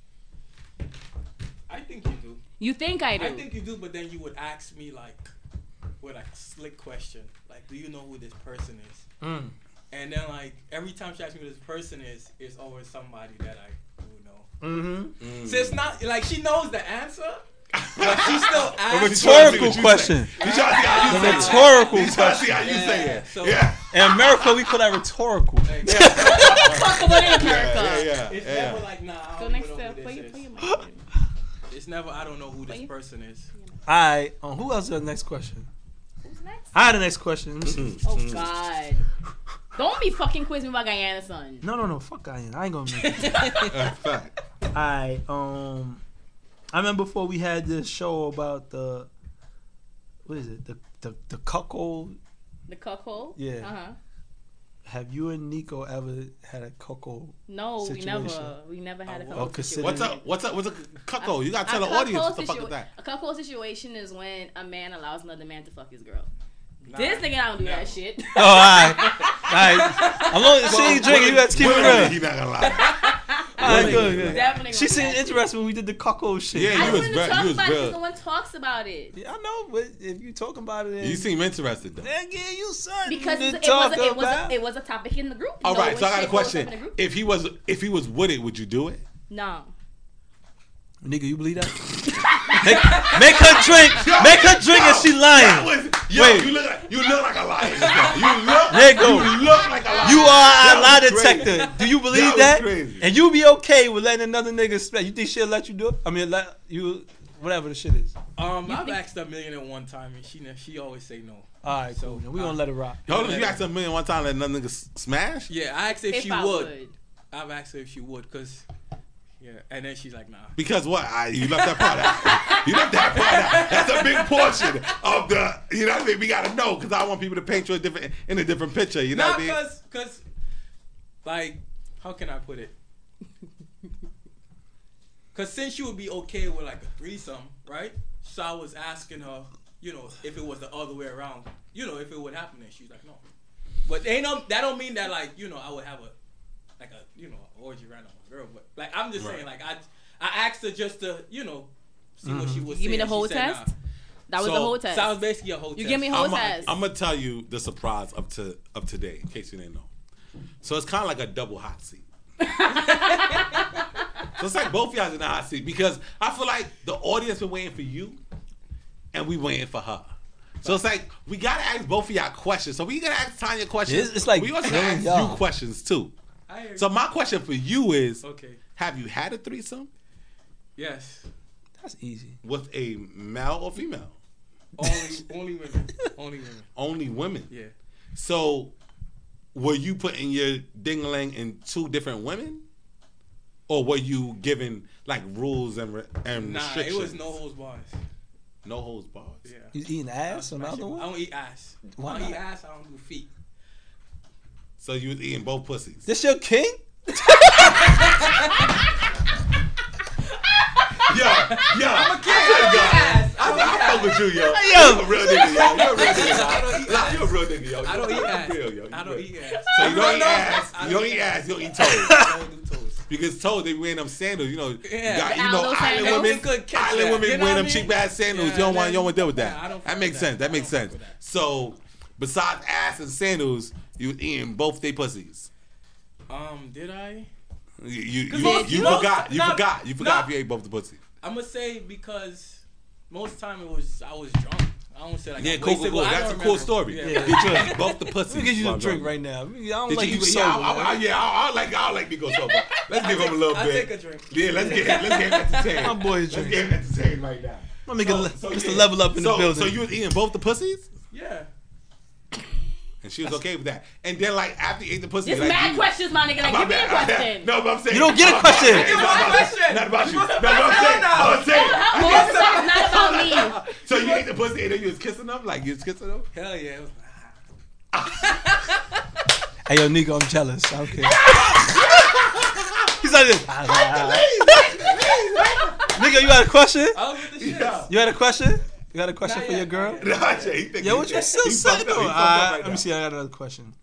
I think you do. You think I do? I think you do, but then you would ask me like, with like a slick question, like, do you know who this person is? Mm. And then like every time she asks me who this person is, it's always somebody that I do know. Mm-hmm. Mm. So it's not like she knows the answer, but she still A asks. rhetorical question. You trying to see how you A say it. rhetorical You trying to see question. how you Yeah, say it. so- Yeah. In America, we call that rhetorical. Like, Talk about it in Yeah, America. yeah, yeah. It's yeah. never like, nah, I Go don't next even know to who put this your, put your is. mic in. It's never, I don't know who Put this your- person is. All right. Um, who else has the next question? Who's next? I had the next question. Let me see. Mm-hmm. Oh God! Don't be fucking quiz me about Guyana, son. No, no, no. Fuck I ain't. I ain't gonna make it. That's fact. I um, I remember before we had this show about the what is it? The the the cuckold. The cuckold. Yeah. Uh huh. Have you and Nico ever had a cuckold? No, Situation. we never. We never had a Oh, cuckold consider- situation. What's up? What's up? What's a cuckold? You gotta tell A the audience what cuckold the fuck situa- is that. A cuckold situation is when a man allows another man to fuck his girl. Nah, This nigga don't do no. that shit. Oh, all right, all right. I'm long as she ain't drinking. You got to keep it Women, real. He not gonna lie. All right, Women, good, good. Definitely. She gonna do seemed that. interested when we did the cuckold shit. Yeah, I you don't was want to very- talk you was about it real. because no one talks about it. Yeah, I know, but if you talking about it, then, You seem interested though. then yeah, you son. Because you it did was, talk a, it, was about- a, it was a topic in the group. You All know, right, when so I got a shit goes up question. in the group. If he was if he was with it, would you do it? No. Nigga, you believe that? make, make her drink. Make her drink and she lying. That was, yo, Wait. you look like you look like a liar. You look, There you go. you look like a liar. You are a That lie was crazy. detector. Do you believe That was that? crazy. And you be okay with letting another nigga smack? You think she'll let you do it? I mean, let you whatever the shit is. Um, You I've think- asked her a million and one time, and she ne- she always say no. All right, So, cool. Then we uh, gonna let it rock. Hold on, you asked her a million one time let another nigga s- smash? Yeah, I asked her if, If she I would. would. I've asked her if she would, cause yeah, and then she's like, nah. Because what? I, you left that part out. You left that part out. That's a big portion of the. You know what I mean? We gotta know because I want people to paint you a different in a different picture. You know Not what I mean? cause, cause, like, how can I put it? Cause since she would be okay with like a threesome, right? So I was asking her, you know, if it was the other way around, you know, if it would happen, and she's like, no. But ain't no, that don't mean that like, you know, I would have a, like a, you know, an orgy right on my girl. But like, I'm just Right. saying, like, I, I asked her just to, you know, see what she was You saying. mean the She whole said, test? nah. That was So- the whole test. So I was basically a whole You test. give me whole I'm test. gonna tell you the surprise of to of today, in case you didn't know. So it's kind of like a double hot seat. So it's like both of y'all in the hot seat because I feel like the audience been waiting for you, and we waiting for her. So it's like we gotta ask both of y'all questions. So we gotta ask Tanya questions. It's- it's like we also gotta grilling ask y'all. you questions too. I hear So you. my question for you is: Okay. have you had a threesome Yes. That's easy. with a male or female? Only, only women. Only women. Only women. Yeah. So, were you putting your ding-a-ling in two different women, or were you given like rules and re- and Nah, it restrictions? was no holds bars. no holds bars. Yeah. You eating ass on the Smash other it. I one? don't eat ass. Why I don't eat not? ass. I don't do feet. So you was eating both pussies. This your king? Yo, yo, I'm a kid. ass. I I don't eat fuck ass. with you, yo. Yo. You a real nigga, yo. You a real nigga, yo. I don't eat Nah, you a real nigga, yo. I don't eat You ass. real, yo. You I don't real. eat ass. So you don't Everyone eat knows ass. I You don't eat ass. You don't eat toes. I don't do toes. Because toes, they wearing them sandals. You know, you, Yeah. got, you The know, Aldo island sandals. women, Could catch island that. women You know wearing what them I cheap mean? ass sandals. Yeah, you don't want, you don't want to deal with yeah, that. I don't that fuck makes with sense. that. That I makes don't sense. fuck with that. So, besides ass and sandals, you was eating both they pussies. Um, did I? You you, 'Cause you, most- you most- forgot. You nah, forgot. You forgot nah. if you ate both the pussies. I'm gonna say because most time it was I was drunk. I don't say like Yeah, I'm cool, cool, wasted, cool. but I That's a don't cool remember. story. Yeah. Yeah. Did you eat both the pussies? Let me get you while a drink drunk? right now. I don't Did like you, you yeah, sober. I, I, I, man. yeah, I, I like I like Nico sober. Let's give him a little I'll bit. take a drink. Yeah, let's get let's get him entertained. My boy Let's is drinking. get him entertained right now. Let me get So- le- so just yeah. to level up in so, the building. So you was eating both the pussies, Yeah. and she was okay with that. And then like after you ate the pussy, There's like, mad you, questions, my nigga. Like, My give me a bad. question. No, but I'm saying You don't get a I'm- question. It's Give not me a about question. you. Not about you. You No, supposed but to I'm press saying. her now. I'm saying. How- I most guess of the time it's not about me. So you ate the pussy and then you was kissing them, like you was kissing them. Hell yeah. It was, Hey, yo, Nico, I'm jealous. I don't care. He's like this. Nico, you got a question? I was with the shit. Yeah. You had a question? You got a question Not for yet, your girl? not yet. Nah, shit, he think Yo, he- what you still he saying fucked up. though? He fucked up Alright, right let me now. see. I got another question.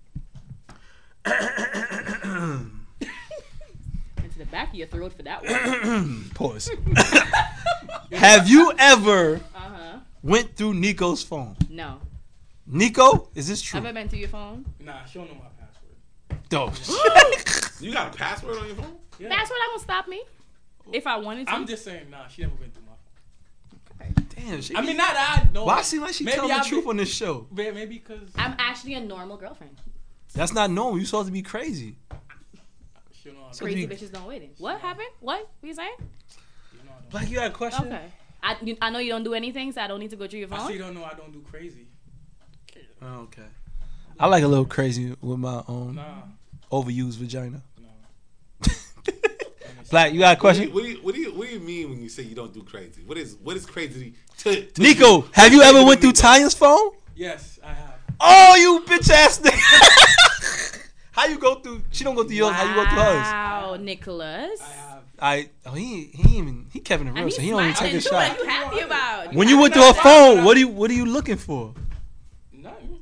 Into the back of your throat for that one. Pause. Have you ever Uh huh. went through Nico's phone? No. Nico, is this true? Ever been through your phone? Nah, she don't know my password. Dope. You got a password on your phone? Yeah. That's what gonna stop me. If I wanted to. I'm just saying, nah, she never been through my phone. Damn. She I mean, not that I know. why seem like she Maybe telling the I've truth been- on this show? Maybe maybe because I'm actually a normal girlfriend. That's not normal. You supposed to be crazy. she don't know. So Crazy you- bitches don't wait. What happened? What? What you saying? You know I don't. Black, you got a question? Okay. I, you, I know you don't do anything, so I don't need to go through your I phone. see. Don't know. I don't do crazy. Oh, okay. I like a little crazy with my own Nah, overused vagina. no. Black, you got a What do, question? you, what, do you, what, do you, what do you mean when you say you don't do crazy? What is what is crazy to, to Nico, you? have you ever went through Nico. Tanya's phone? Yes, I have. Oh, you bitch ass nigga. How you go through? She don't go through yours. How you go through hers? Wow, Nicholas. I have. I oh he he ain't even he Kevin the And real, he's so he don't even take smiling a too. shot. What you happy about? When you went through her phone, what do you what are you looking for? Nothing.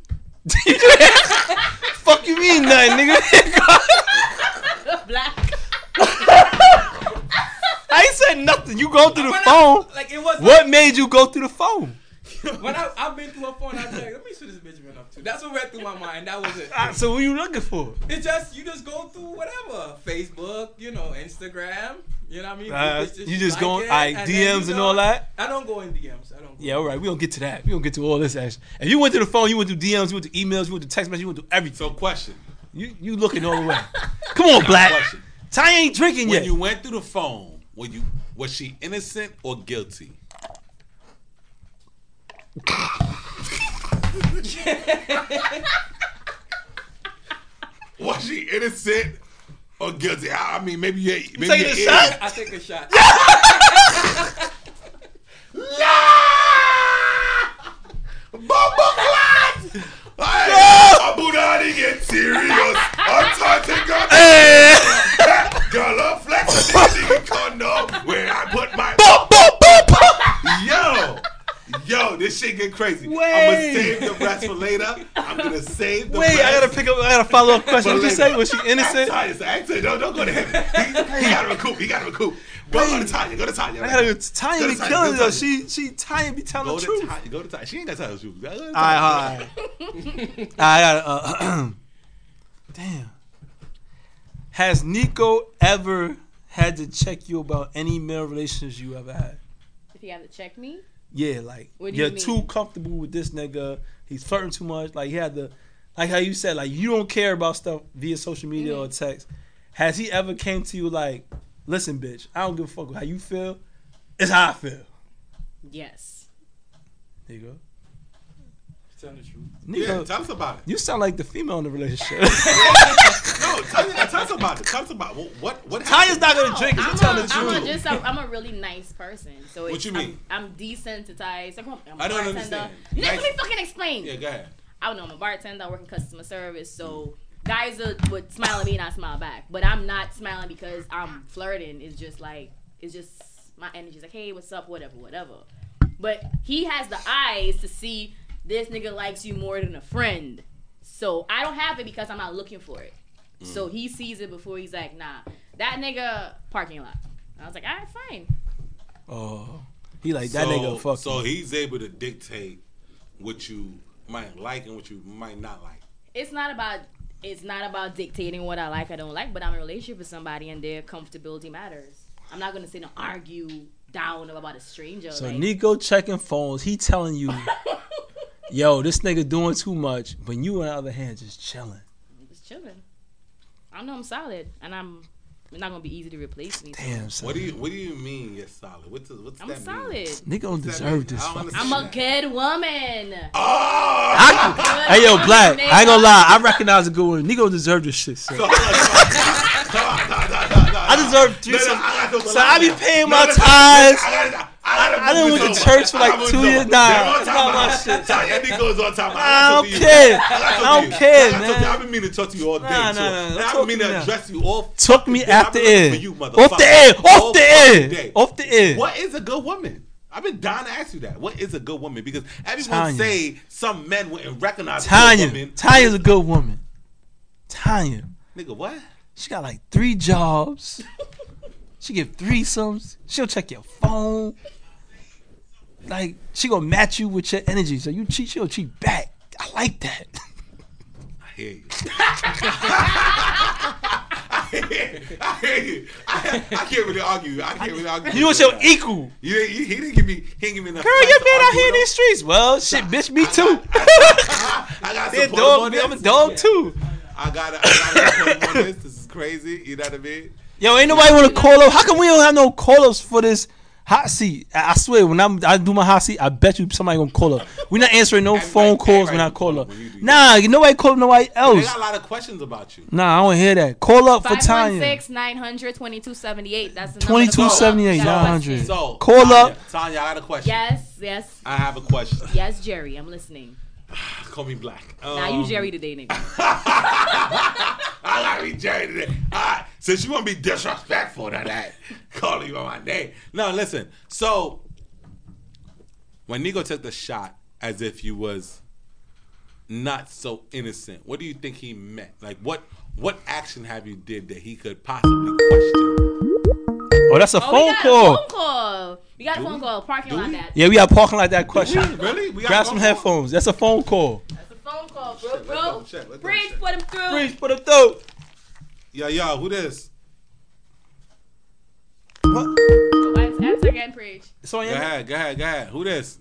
Fuck you mean nothing, nigga? Black. I ain't said nothing. You go through the When I- phone. Like it was. What made you go through the phone? When I I've been through her phone, I was like, let me see what this bitch been up to. That's what went through my mind. That was it. Ah, so what are you looking for? It's just you just go through whatever Facebook, you know, Instagram. You know what I mean? Uh, It's just you just like go it, I and D then, Ms you and know, all that. I don't go in D Ms. I don't. Go Yeah, all right. We don't get to that. We don't get to all this action. If you went to the phone, you went to D Ms, you went to emails, you went to text messages, you went to everything. So question. You you looking all the way. Come on, Black. Question. Ty ain't drinking When yet. you went through the phone, were you was she innocent or guilty? Was she innocent or guilty? I I mean, maybe you maybe taking you're a shot? innocent. I take a shot. Bumble clot! Hey, Abu Dhabi get serious. I'm talking about girl up flex a nigga condom where I put my yo. Yo, this shit get crazy. I'm Wait. gonna save the rest for later. I'm gonna save the Wait, rest. I gotta pick up. I gotta follow up question. for What you later. say? Was she innocent? Tanya, Tanya, don't, don't go to him. He, he gotta recoup. He gotta recoup. Go, go to Tanya. Go to Tanya. I right gotta now. go. Tanya Go be to Tanya, killing go to her. Tanya. She she Tanya be telling Go the to truth. Tanya. Go to Tanya. She ain't gotta tell the truth. Go to All Tanya. right, all right. I got. Uh, damn. Has Nico ever had to check you about any male relationships you ever had? If you have to check me, Yeah, like What do you you're mean? too comfortable with this nigga. He's flirting too much. Like he had to, like how you said, like you don't care about stuff via social media Mm-hmm. or text. Has he ever came to you like, listen, bitch, I don't give a fuck how you feel. It's how I feel. yes. There you go. Tell the truth. Nico, Yeah, tell us about it. you sound like the female in the relationship. No, tell, us- tell us about it. Tell us about it. What what Tanya's happened? not gonna drink. 'cause I'm You telling a, the I'm a truth. just a, I'm a really nice person. So What it's, you mean? I'm, I'm desensitized. I'm a I don't bartender. understand. Let Nice- me fucking explain. Yeah, go ahead. I don't know. I'm a bartender. I work in customer service. So guys would, would smile at me and I smile back. But I'm not smiling because I'm flirting. It's just like, it's just my energy's like, hey, what's up? Whatever, whatever. But he has the eyes to see this nigga likes you more than a friend. So I don't have it because I'm not looking for it. So he sees it before he's like, nah, that nigga parking lot. And I was like, all right, fine. Oh, he like that so, nigga. Fuck. So you. he's able to dictate what you might like and what you might not like. It's not about it's not about dictating what I like or don't like, but I'm in a relationship with somebody and their comfortability matters. I'm not gonna sit and argue down about a stranger. So like, Nico checking phones. He telling you, yo, this nigga doing too much. But you on the other hand just chilling. just chilling. I know I'm solid, and I'm it's not gonna be easy to replace me. so. Damn, son. What do you What do you mean you're solid? What's the, what's I'm that solid. mean? Nigga don't What's that deserve mean? this. I don't Fucking understand. I'm a good woman. Oh! I, hey yo, Black. I ain't gonna lie. I recognize a good one. Nigga don't deserve this shit. So. I deserve three. No, no, So, I got to so I be lie. paying No, my no, no, tithes. I gotta, I I done went to church for like two years. Nah, that's not my shit. Tanya Nico's on time. I don't care. I don't care, man. I've been meaning to talk to you all day. Nah, so nah, nah. I've been meaning to address you all. Took me after air. You, off the air. Off the air. Off the air. What is a good woman? I've been dying to ask you that. What is a good woman? Because everyone Tanya. say some men wouldn't recognize Tanya. a good woman. Tanya's a good woman. Tanya. Nigga, what? She got like three jobs. She get threesomes. She'll check your phone. Like, she gonna match you with your energy. So you cheat, she'll cheat back. I like that. I hear you. I hear you. I hear you. I, I can't really argue. I can't really argue. You was your equal. You, you, he didn't give me. He didn't give me enough. Girl, time you to been out argue here in with these streets. Well, shit, bitch, me too. I got They a support him on dog, this. I'm a dog too. I gotta, I gotta support him on this. This is crazy. You know what I mean? Yo, ain't nobody want to call up. How come we don't have no call ups for this hot seat? I I swear, when I'm, I do my hot seat, I bet you somebody gonna call up. We're not answering no Everybody- phone calls when everybody I call call up. when you do Nah, nobody call nobody They else. got a lot of questions about you. Nah, I don't hear that. Call up for five one Tanya. six, nine hundred, twenty-two seventy-eight. That's the number. to twenty-two call up. seventy-eight, You got a nine hundred. question. So Call Tanya, up. Tanya, I got a question. Yes, yes, I have a question. yes, Jerry. I'm listening. Call me Black. Um, Nah, you Jerry today, nigga. I gotta be Jerry today. All right, since you want to be disrespectful to that, call you on my name. No, listen. So when Nico took the shot as if you was not so innocent, what do you think he meant? Like, what what action have you did that he could possibly question? Oh, that's a Oh, phone we got call. a phone call. We got a Do phone we? call. Parking Do lot we? that. Yeah, we got parking like that question. Really? We got Grab a some phone call? headphones. That's a phone call. That's a phone call, bro, Let's bro. double check, let's double Preach, check. put him through. Please put it through. Yo, yo, who this? What? Oh, answer again, preach. It's on Go your ahead, go ahead, go ahead. Who this?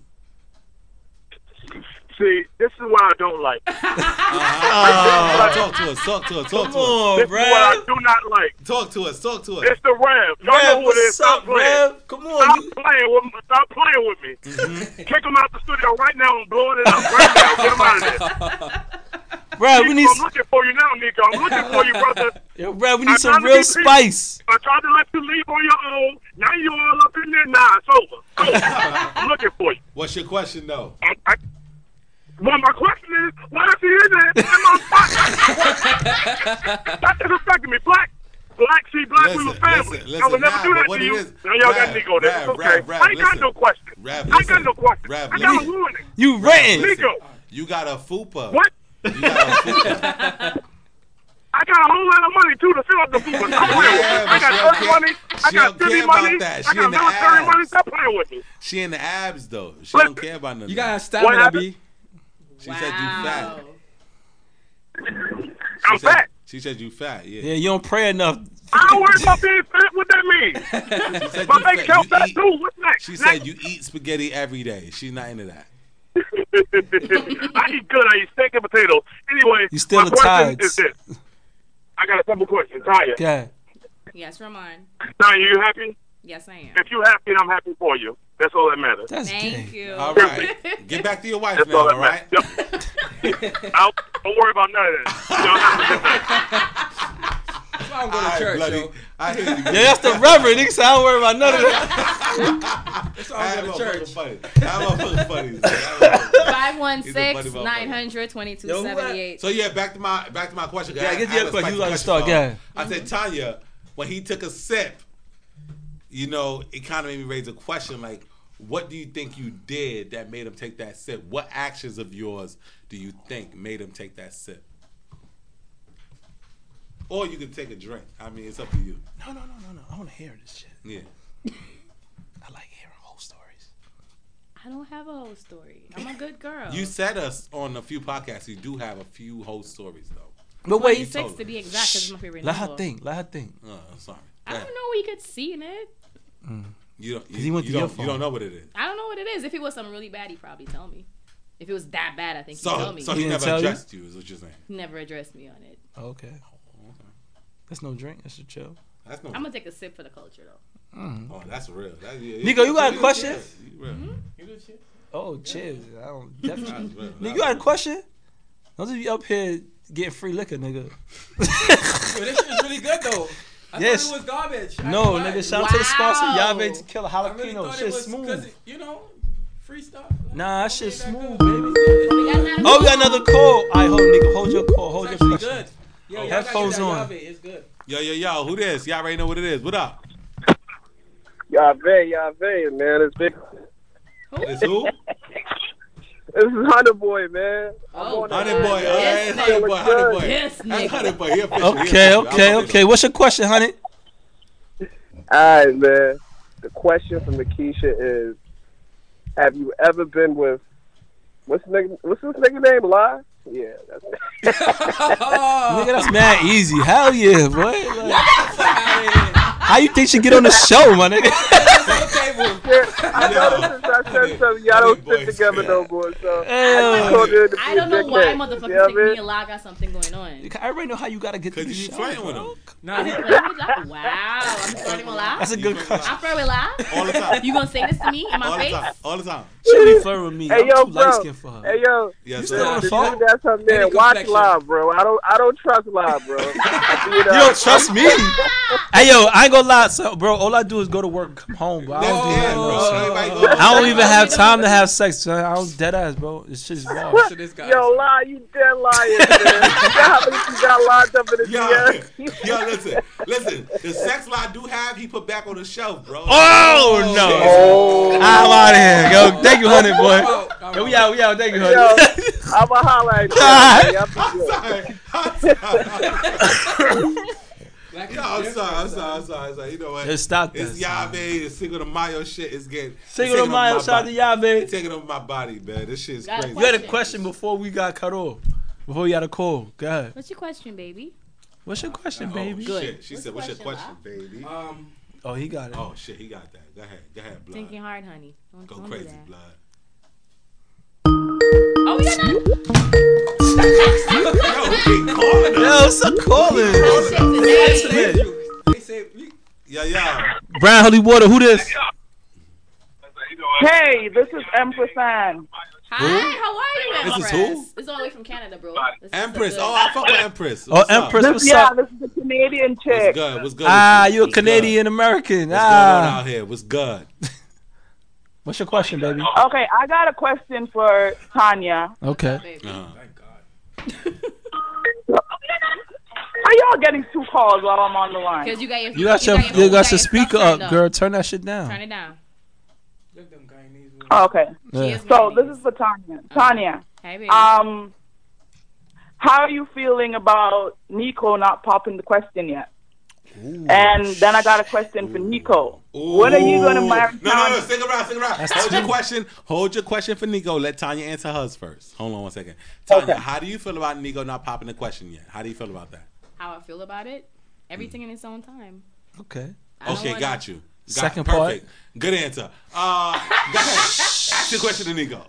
See, this is what I don't like. Uh, talk to us, talk to us, talk Come to us. on, This is what I Rev. do not like. Talk to us, talk to us. It's the Rev. Y'all know Rev, who it is. what's Stop up, playing. Rev? Come on. Stop you- playing with me. Stop playing with me. Mm-hmm. Kick him out the studio right now and blowing it up. Right now. Get him out of there. Rev, we need I'm looking for you now, Nico. I'm looking for you, brother. Yo, Rev, we need I'm some trying to real be peaceful. spice. I tried to let you leave on your own. Now you all up in there. Nah, it's over. over. I'm looking for you. What's your question, though? I, I, well, my question is, why is he in there? In my pocket? That's disrespecting me. Black, black, see, black, we Listen, was family. listen, I would listen, never nah, do but that what to it you. is- Now y'all got Rav, Nico there. Rav, It's okay. Rav, Rav, I ain't got listen. no question. Rav, I ain't got listen. no question. Rav, I got a listen. warning. You renting. Listen, Nico. You got a fupa. What? You got a fupa. I got a whole lot of money too to fill up the food. Stop playing with me. Yeah, but I she got don't church care- money. I she got don't care city about money. that. I She in got the military abs. money. Stop playing with me. She in the abs, though. She Listen. don't care about nothing. You gotta have What stamina, happened? B. She said you fat. I'm She said, fat. She said you fat, yeah. Yeah, you don't pray enough. I don't worry about being fat. What that mean? She said My you bank fat. account You fat eat- too. What's next? She Next. said you eat spaghetti every day. She's not into that. I eat good. I eat steak and potatoes. Anyway, You still my the question tides. is this. I got a simple question. Taya. Okay. Yes, Ramon. Taya, you happy? Yes, I am. If you happy, I'm happy for you. That's all that matters. That's Thank gay. you. All right. Get back to your wife That's now, all that all right? matters. Yep. I'll, don't worry about none of that. That's why I'm going All to right, church, bloody. yo. I hear you. Yeah, that's the reverend. Nigga said, I don't worry about none of that. That's why That I'm going to motherfucker church. funny. That motherfucker funny. That five one He's a funny six, motherfucker. nine hundred, twenty-two Yo, who that? seventy-eight. So yeah, back to my back to my question. Yeah, I- get I your had a question. You spicy gotta start, for yeah. her. I said, Tanya, when he took a sip, you know, it kind of made me raise a question like, what do you think you did that made him take that sip? What actions of yours do you think made him take that sip? Or you could take a drink. I mean, it's up to you. No, no, no, no, no. I want to hear this shit. Yeah. I like hearing whole stories. I don't have a whole story. I'm a good girl. You said us on a few podcasts. You do have a few whole stories though. But wait, told twenty-six her. to be exact, 'cause it's my favorite let her number. think. Let her think. Oh, I'm sorry. I Go don't ahead. know what you could see in it. You don't. 'Cause You, he went you to your don't. You phone. don't know what it is. I don't know what it is. If it was something really bad, he'd probably tell me. If it was that bad, I think he'd So, tell me. so He he didn't never tell you? addressed you. Is what you're saying? He never addressed me on it. Oh, okay. That's no drink. That's a chill. That's no. I'm gonna take a sip for the culture though. Oh, that's real. That, yeah, Nico, you got a yeah, question? yeah, you real. Mm-hmm. Oh, cheers. I don't That's definitely. real. Nigga, That's you got a real. question? Don't just be up here getting free liquor, nigga. Yo, this shit is really good, though. I Yes. thought it was garbage. I No, ain't gonna nigga, lie. shout out to the sponsor, Wow. Yave Tequila I really Jalapeno. thought it Shit was 'cause smooth. it- you know, free stuff. Like, Nah, that shit ain't that smooth, good. baby. We got another Oh, we got another call. All right, hold, nigga, hold your call, hold It's your actually question. good. Yo, y'all Headphones gotta on. get that Yave. It's good. Yo, yo, yo, who this? Y'all already know what it is. What up? Yave, Yave, man. It's big. It's who? This is Hunter Boy, man. I'm Oh, on the Honey air, boy, all man. right, Yes, honey nigga. boy, honey boy. Yes, That's nigga. honey boy. He official. he Okay, official. okay, I'm okay. What's your question, honey? All right, man. The question from Makisha is: have you ever been with what's the nigga, what's this nigga name? Lie? Yeah, that's it. Nigga, that's mad easy. Hell yeah, boy. Like, Fuck outta here. how you think she get on the show, my nigga? I noticed since I said something, y'all don't Boy, sit together yeah. no more. So Hell. told her to be I a don't know why dickhead. motherfuckers You know what I think me mean? and La got something going on. I already know how you gotta get to Cause the you show. flirting with bro. him Nah, You flirting with La? Wow, I'm flirting with La. That's a You good flirting with question. I'm flirting with La. all the time. You gonna say this to me in my All the face? time. All the time. She be flirting with me. Hey I'm yo, too bro. light skinned for her. Hey yo, Yes, You sir. still on the the phone? dude that's up there, Any watch complexion. live, bro. I don't, I don't trust live, bro. You don't trust me? Hey yo, I ain't gonna lie, so, bro. All I do is go to work, come home, bro. I don't do Yeah, nothing bro. else. Everybody go- I don't even have time to have sex. So I don't dead ass, bro. It's just raw. to this guy. Yo, lie, you dead liar, man. You know how many you got locked up in the Yo, D M? yo, listen, listen. The sex lie I do have, he put back on the shelf, bro. Oh no! Oh, I'm out of here. Yo, thank you, honey, I'm boy. out. I'm Yo, we out. out, we out. Thank you, yo, honey. I'm a holla at you. God. man. Y'all be I'm good. sorry. I'm sorry. Black Yo, is I'm different, sorry. I'm son. sorry. I'm sorry. I'm sorry. You know what? Just stop that. It's Yave. The single to Mayo shit is getting. Single to Mayo, shout out to Yave. It's taking over my body, man. This shit is Got a crazy. You had a question before we got cut off. Before we got a call. Go ahead. What's your question, baby? What's your question, Oh, baby? shit. She What's said, the "What's your question, question, baby?" Um, Oh, he got it. Oh shit, he got that. Go ahead. Go ahead, blood. Thinking hard, honey. Don't, Go don't crazy, do that. blood. Oh, we got that. Yo, keep calling her. Yo, what's up, calling? That shit today. Intimate. they say we, Yeah, yeah. Brown Holy Water, who this? Hey, this is Empress Ann. Hi, how are you, This is Empress? who? It's all the way from Canada, bro. This is Empress. so Oh, good. I fuck with Empress. Oh, What's up? Empress, This, what's yeah, up? this is the Canadian What's chick. good? What's good? Ah, with you a What's good? Canadian American. What's going on Ah. out here? What's good? What's your question, baby? Okay, I got a question for Tanya. Okay. Baby. Uh-huh. thank God. How y'all getting two calls while I'm on the line? Because you got your You got your you got your speaker up, girl. Turn that shit Turn down. it down. Look them Guyanese women. Okay, Yeah. She is so Guyanese. this is for Tanya. Tanya, Hey, baby. um, how are you feeling about Nico not popping the question yet? And then I got a question for Nico. When are you gonna marry No, no, no. Tanya? Stick around. Stick around. That's Hold your two. question. Hold your question for Nico. Let Tanya answer hers first. Hold on one second. Tanya, Okay. how do you feel about Nico not popping the question yet? How do you feel about that? How I feel about it? Everything in its own time. Okay. I don't Okay, wanna- got you. Got Second perfect. part. Good answer. Uh, go ahead. Ask your question to Nico.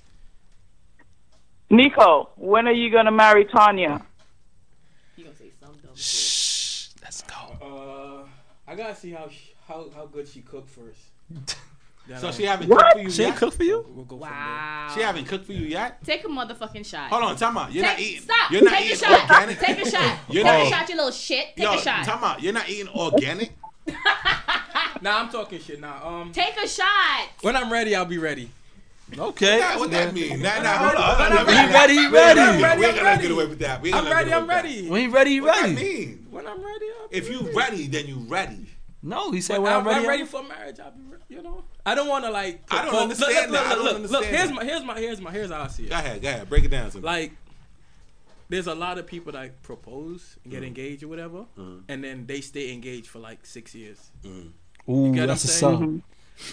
Nico, when are you gonna marry Tanya? You gonna say some dumb shit. Shh. Let's go. Uh, I gotta see how she, how how good she cook first. Then So I'll- she haven't What? cooked for you She ain't yet? cook for you? We'll go from Wow. She haven't cooked for you yet? Take a motherfucking shot. Hold on, time out. You're Take, not eating. Stop. You're not Take a eating shot. organic. Take a shot. You're Take not- a shot, you little shit. Take Yo, a shot. time out. You're not eating organic. there. Nah, I'm talking shit now. Um, Take a shot. when I'm ready, I'll be ready. Okay. Nah, what that mean? Nah, nah, hold on. Hold on. When I'm Let me- He ready, he We ain't ready. gonna- We ready, ain't I'm gonna let ready. get away with that. We ain't I'm gonna let ready. get I'm away with ready. When he ready, he that. What that ready. mean? When I'm ready, I'll be If you ready. ready, then you ready. No, he said When when I'm, I'm ready. I'm ready I'm- for marriage. I'll be ready. You know, I don't want to like. I don't propose- understand look, that. I Look, don't look, look, understand here's that. my here's my here's my here's how I see it. Go ahead, go ahead. Break it down to me. Like, there's a lot of people that propose and Mm. get engaged or whatever, and then they stay engaged for like six years. Ooh, get what that's a I'm sub. saying?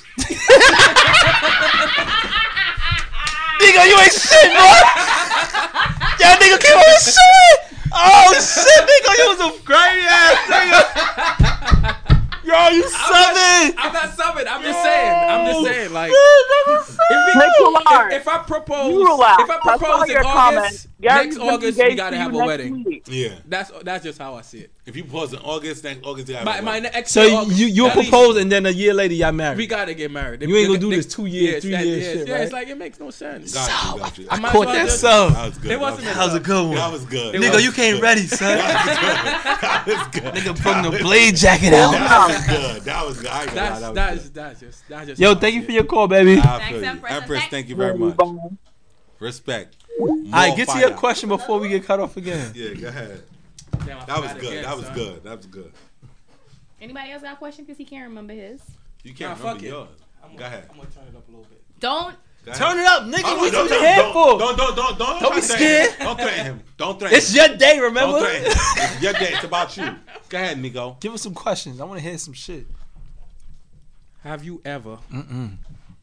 Nigga, you ain't shit, bro. That nigga came on his shit. Oh shit, nigga, you was a great ass nigga. Yo, you subbing. I'm not subbing. I'm just saying. I'm just saying. Like, Shit, nigga, if, we, Nicolai, if, if I propose, you relax. if I I saw propose in your August, Gary Next is gonna be August, we engaged gotta to have you a next wedding. week. Yeah. That's that's just how I see it. If you pause in August, next August, you have My a my wedding. next So year, August, you you at least propose and then a year later y'all married. We gotta get married. You ain't gonna do They- this two year, yes, three that- year yes, shit, yeah, right? It's like it makes no sense. Got you, got you. I I might caught as well that just- sub. That was good. It wasn't that That was a good one. That was good. It That Nigga, was you came good. ready, son. That was good. Nigga bring the blade jacket out. That was good. That was good. I ain't gonna lie, That's that was that's good. that's just that's just. Yo, how I thank you see for it. your call, baby. I Thanks, feel you. Empress. Empress, Thank- thank you very much. Respect. All right, get to your question before we get cut off again. Yeah, go ahead. Damn, I That was forgot good. again, That was son. good. That was good. Anybody else got a question? Because he can't remember his. You Nah, can't fuck remember it. yours. I'm Go gonna, ahead. I'm gonna turn it up a little bit. Don't. Go ahead. Turn it up, nigga. Oh, What don't, you don't, here don't, for? don't, don't, don't, don't, Don't be threaten scared. him. Don't threaten him. Don't threaten It's him. your day, remember? Don't threaten him. It's your day. It's about you. Go ahead, Nico. Give us some questions. I want to hear some shit. Have you ever Mm-mm.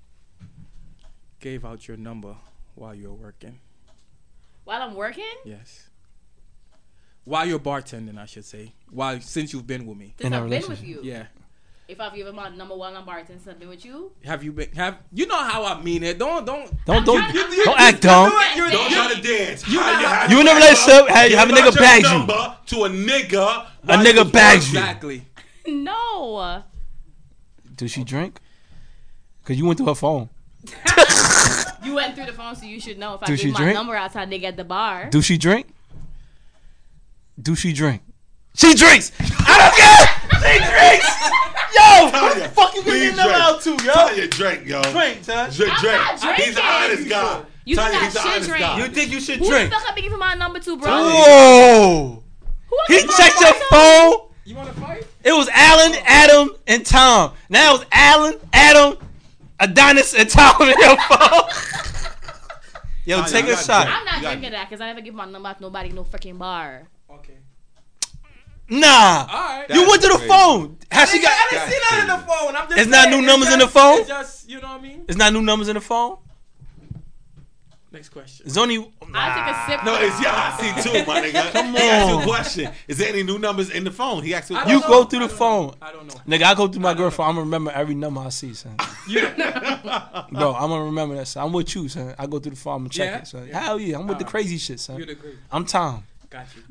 gave out your number while you were working? While I'm working? Yes. While you're bartending, I should say. While since you've been with me. Since In a I've been with relationship. you. Yeah. If I've given my number while I'm bartending, since I've been with you. Have you been? Have you know how I mean it? Don't don't. Don't don't trying to- don't, don't act dumb. You're, Don't you're, try to dance. You How not- how You in a ever relationship, have- give have a out nigga your bags you. number to a nigga. A while nigga you was bags you. exactly. No. Does she drink? Cause you went through her phone. You went through the phone, so you should know if I Do give she my drink? number outside nigga at the bar. Do she drink? Do she drink? She drinks. I don't care. She drinks. Yo, what the Tanya, fuck you please getting them drink. out to, yo? Tanya, drink, yo. Drink, son. Drink, I'm drink. not He's an drinking. honest guy. You Tanya, got he's an shit honest drink. guy. You think you should Who drink? the fuck I be giving my number to, bro? Tanya. Whoa. Who I He give my checked number your to? phone. You want to fight? It was Alan, Adam, and Tom. Now it's Alan, Adam, Adonis, and Tom in your phone. Yo, Tanya, take you a gotta shot. drink. I'm not You got- drinking that because I never give my number out to nobody in no freaking bar. Okay. Nah. All right. You went to the crazy. phone. Has she I got? didn't see that in the phone. I'm just It's not saying, new numbers in just- the phone? It's just, you know what I mean? It's not new numbers in the phone. Next question. It's only. I took a sip. No, it's your I C too, my nigga. Come He asked you on. a question. Is there any new numbers in the phone? He asked you a I question. You don't go know. through I the don't phone. know. I don't know. Nigga, I go through my I don't girlfriend. I'm gonna remember every number I see, son. You, Bro, I'm gonna remember that, son. I'm with you, son. I go through the phone. I'm gonna check Yeah? it, son. Yeah. Hell yeah, I'm with the Alright. crazy shit, son. you're the great. I'm Tom. Got you.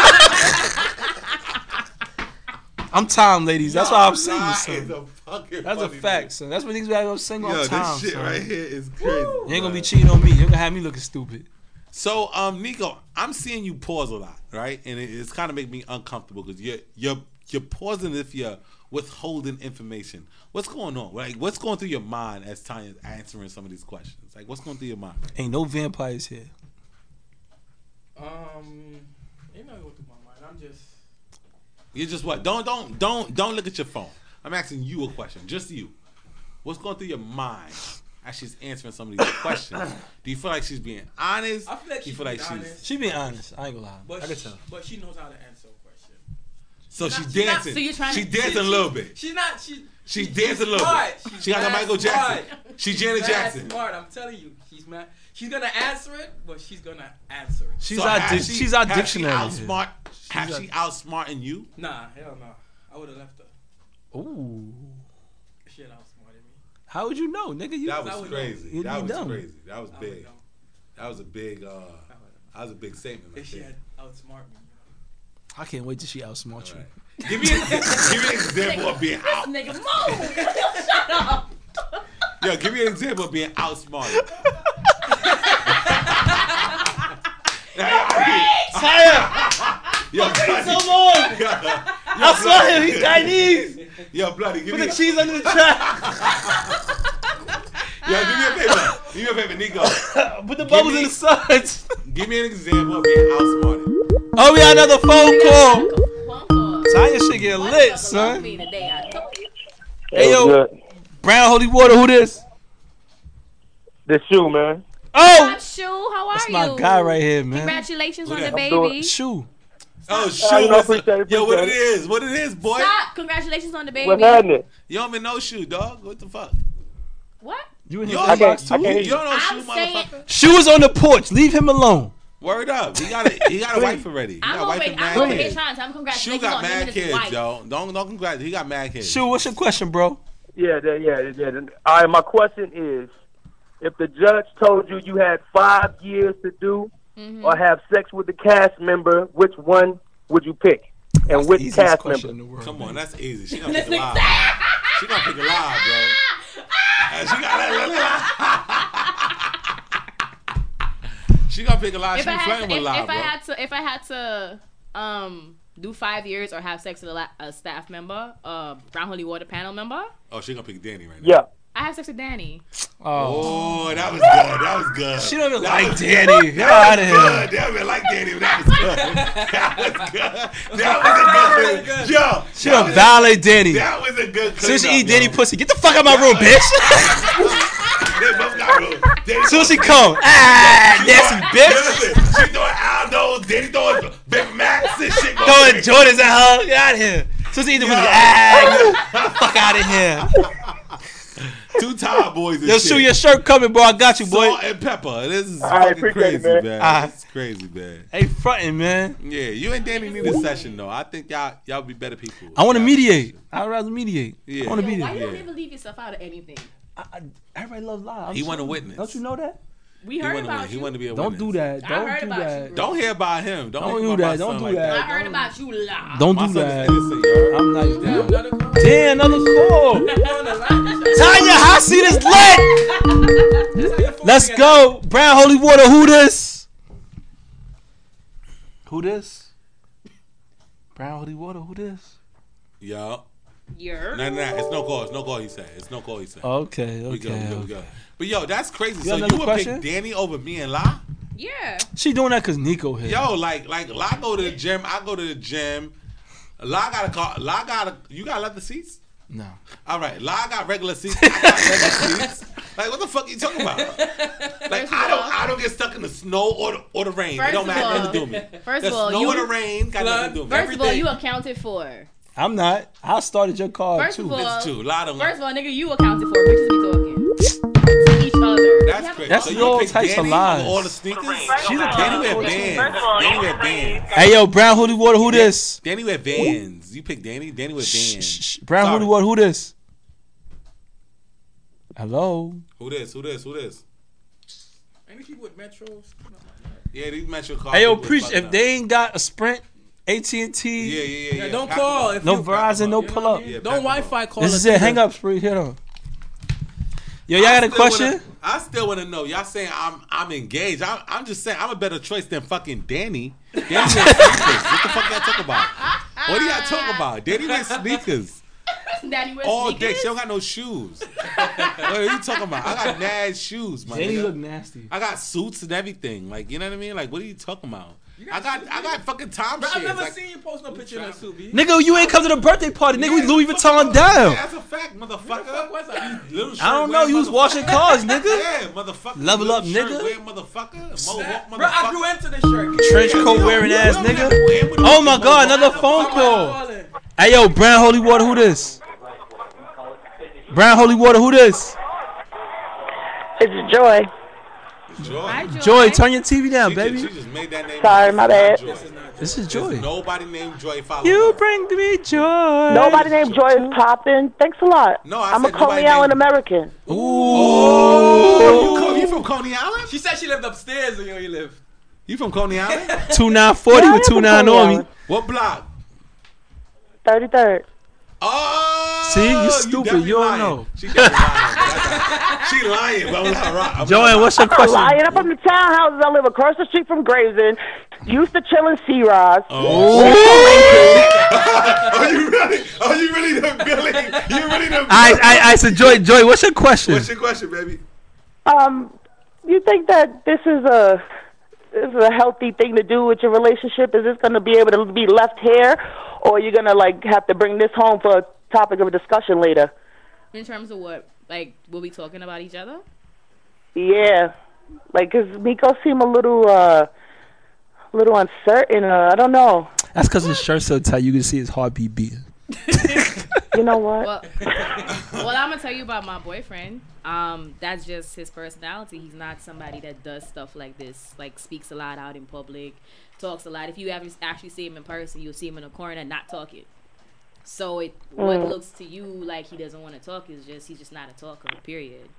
I'm Tom, ladies. That's why I'm single, Nah, son. it's a fucking That's a funny fact, nigga. son. That's what niggas be like, I'm single. Yo, I'm Tom, this shit son. right here is crazy. You ain't gonna be man. cheating on me. You're gonna have me looking stupid. So, um, Nico, I'm seeing you pause a lot, right? And it, it's kind of making me uncomfortable because you're you're you're pausing if you're withholding information. What's going on? Like, what's going through your mind as Tanya's answering some of these questions? Like, what's going through your mind? Ain't no vampires here. Um, ain't nothing going through my mind. I'm just. You're just what? Don't don't don't don't look at your phone. I'm asking you a question, just you. What's going through your mind as she's answering some of these questions? Do you feel like she's being honest? I feel like Do you she's feel like being she's honest. She being honest. I ain't gonna lie. But I can she, tell. but she knows how to answer a question. so She's she's not- she's not- dancing. so you're trying She's to- dancing a little bit. She's not. She. She's she- dancing a little smart. bit. She's She got the mad Michael Jackson. smart. She's Janet mad Jackson. Smart. I'm telling you, she's mad. She's gonna answer it, but she's gonna answer it. She's So our has di- she- she's our has dictionary. She outsmart, have She's she outsmarting you? Nah, hell no. I would have left her. Ooh. She had outsmarted me. How would you know, nigga? You That I was would crazy. know. That You'd was be dumb. crazy. That was I would big. know. That was a big. Uh, I would've- that was a big statement. Right If she there. had outsmart me. You I can't wait till she outsmart you. All right. Give me, a, give me an example of being out. Nigga, move! Shut up! Yo, give me an example of being outsmarted. Yo, bloody. Come on! I saw him. He's Chinese. Yo, bloody. Give Put me, the cheese under the track. yo, do me a favor. Do me a favor, Nico. Put the bubbles me- in the suds. Give me an example of being outsmarted. Oh, we got another phone call. Phone call. Tanya shit get What lit, the fuck son. along me today? I told you. Hey, yo. Brown Holy Water, who this? The shoe, man. Oh! Hi, Shu, how are That's you? my guy right here, man. Congratulations Who on that? the I'm doing- baby. Shoe. Oh, I shoot. know, what's up? appreciate it, Yo, what it appreciate is? What it is, boy? Stop. Congratulations on the baby. What's happening? You don't even know shoe, dog. What the fuck? What? You in You his don't, inbox I too? can't- you don't know shoe, I'm saying- motherfucker? Shoe is on the porch. Leave him alone. Word up. He got a, he got a wife already. He got I'm a over, wife and I'm mad over here kids. trying to tell him Shoe congratulations got on him mad and his kids, wife. yo. Don't don't congratulate. He got mad kids. Shoe, what's your question, bro? Yeah, yeah, yeah, yeah. All right, my question is, if the judge told you you had five years to do Mm-hmm. or have sex with the cast member, which one would you pick? And That's the which easiest cast question member? in the world. Come on, man. that's easy. She gonna pick a live. Bro. She gonna pick a live, bro. And she got She gonna pick a live. If She I be had flirting to, with if, live, if bro. I had to, if I had to, um, do five years or have sex with a, la- a staff member, uh, Brown Holy Water panel member, Oh, she gonna pick Danny right now. Yeah. I have sex with Danny. Oh, Oh, that was good. That was good. she don't even That like was Danny. good. Get out of That here. was good. That was like Danny. That was good. That was good. That was a good. Yo, She that don't was a- violate Danny. That was a good. Soon as she cleanup, eat Danny yo. pussy, get the fuck out of my room, bitch. They both got room. Danny Soon as she throwing- come, ah, nasty Yo, bitch. listen, she throwing Aldo's, Danny throwing Big Macs and shit. going Throwing crazy. Jordans at her. Get out of here. Soon as she eat the pussy, ah, get the fuck out of here. Two tall boys and Yo, shit. shoot your shirt coming, bro. I got you, boy. Salt and pepper. This is All right, fucking appreciate crazy, it, man. man. Ah. This is crazy, man. Hey, frontin', man. Yeah, you and Danny need a session though. I think y'all y'all be better people. I want to Y'all- mediate. I'd rather mediate. Yeah. I want to Yo, mediate. why you don't Yeah. ever leave yourself out of anything? I, I, everybody loves live. He want a witness. Don't you know that? We He heard want to about win. He you. want to be a Don't witness. do that. I Don't heard do about that. you, Don't hear about him. Don't, Don't hear do about that. my Don't son do like that. I heard about you live. Don't My do son is that. innocent, you heard? I'm not. Damn, another call. Damn, another call. Tanya, hot seat is lit. That's how your phone Let's get go. Brown Holy Water. Who this? Who this? Brown Holy Water. Who this? Yo. You're. Nah, nah, it's no call. It's no call. He said. It's no call. He said. Okay, We go. We okay. go. We okay. go. But yo, that's crazy. You So got you another would question? pick Danny over me and La? Yeah. She doing that because Nico here. Yo, like, like La go to the gym. I go to the gym. La got a car. La got a. You got leather seats? No. All right, La got regular seats. I got regular seats. Like, what the fuck are you talking about? Like, First of I don't, all- I don't get stuck in the snow or the, or the rain. First it don't of matter all- nothing to do with me. First the of all, snow you- or the rain got nothing to do with me. First of all, you accounted for. I'm not. I started your car First too. of all, It's true. A lot of First of all, nigga, you accounted for. Bitches be talking to each other. You That's have- crazy. That's so all you pick types of Danny lies. over all the sneakers. She's a Danny wear First bands. Danny wear bands. Hey, yo, Brown Holy Water. Who this? Danny wear Vans. You pick Danny. Danny wear Shh, Vans. shh, shh. Brown Sorry. Holy Water. Who this? Hello. Who this? Who this? Who this? Any people with metros? Yeah, these metro cars. Hey, yo, people preach. fucking If up. they ain't got a Sprint, A T and T, Yeah, yeah, yeah. Yeah, yeah. don't Pack call. them If no you, Verizon, no you know pull what I up. mean? Yeah, Don't pack 'em Wi-Fi call. This us is it. either. Hang up, Spree. Hit on. Yo, y'all I got a still question? Wanna, I still want to know. Y'all saying I'm I'm engaged. I'm, I'm just saying I'm a better choice than fucking Danny. Danny wears sneakers. What the fuck y'all talk about? What do y'all talk about? Danny wears sneakers Daddy wears all day. sneakers? She don't got no shoes. What are you talking about? I got mad shoes, my Danny nigga. look nasty. I got suits and everything. Like, you know what I mean? Like, what are you talking about? got I got suits? I got fucking time Bro, shit. I've never like, seen you post no picture in a suit, B. Nigga, you ain't come to the birthday party. Nigga, we Yeah, Louis fuck Vuitton you. down. Yeah, that's a fact, motherfucker. Where the fuck was I? Little shirt I don't know. wearing You was motherfucker. washing cars, nigga. Yeah, motherfucker. Level Little up, shirt nigga. wearing motherfucker. Mohawk, Bro, I motherfucker. grew into this shirt. Trench Yeah, coat yo, wearing yo, ass yo, nigga. yo, yo, Oh my god, Mohawk. another phone Somebody call. calling. Hey, yo, Brown Holy Water. Who this? Brown Holy Water. Who this? It's Joy. Joy. Hi, Joy. Joy, turn your T V down, She baby. Just, she just made that name. Sorry, up. my It's bad. not Joy. This is There's Joy. nobody named Joy following You her. bring me joy. Nobody named Joy is popping. Thanks a lot. No, I I'm a said nobody Coney Island named- American. Oh, you, co- you from Coney Island? She said she lived upstairs where you live. You from Coney Island? Two nine forty Yeah, I with am two from nine Coney on me. Island. What block? thirty-third. Oh, See, you stupid. definitely You don't lying. know. She definitely lying. She lying, but I'm not right. I'm Joanne, not what's your I'm question? lying. I'm from the townhouses. I live across the street from Gravesend. Used to chill in C-Rods. Oh, are you really? Are you really the Billy? You really the Billy? I, I, I said, Joy, Joy, what's your question? What's your question, baby? Um, you think that this is a this is a healthy thing to do with your relationship? Is this going to be able to be left here, or are you going to like have to bring this home for a topic of discussion later? In terms of what? Like, will we talking about each other? Yeah, like, cause Miko seemed a little uh, little uncertain. Uh, I don't know. That's because his shirt's so tight, you can see his heartbeat beating. You know what? Well, well, I'm gonna tell you about my boyfriend. Um, that's just his personality. He's not somebody that does stuff like this. Like, speaks a lot out in public, talks a lot. If you ever actually see him in person, you'll see him in a corner not talking. So it what Mm. looks to you like he doesn't want to talk is just he's just not a talker. Period.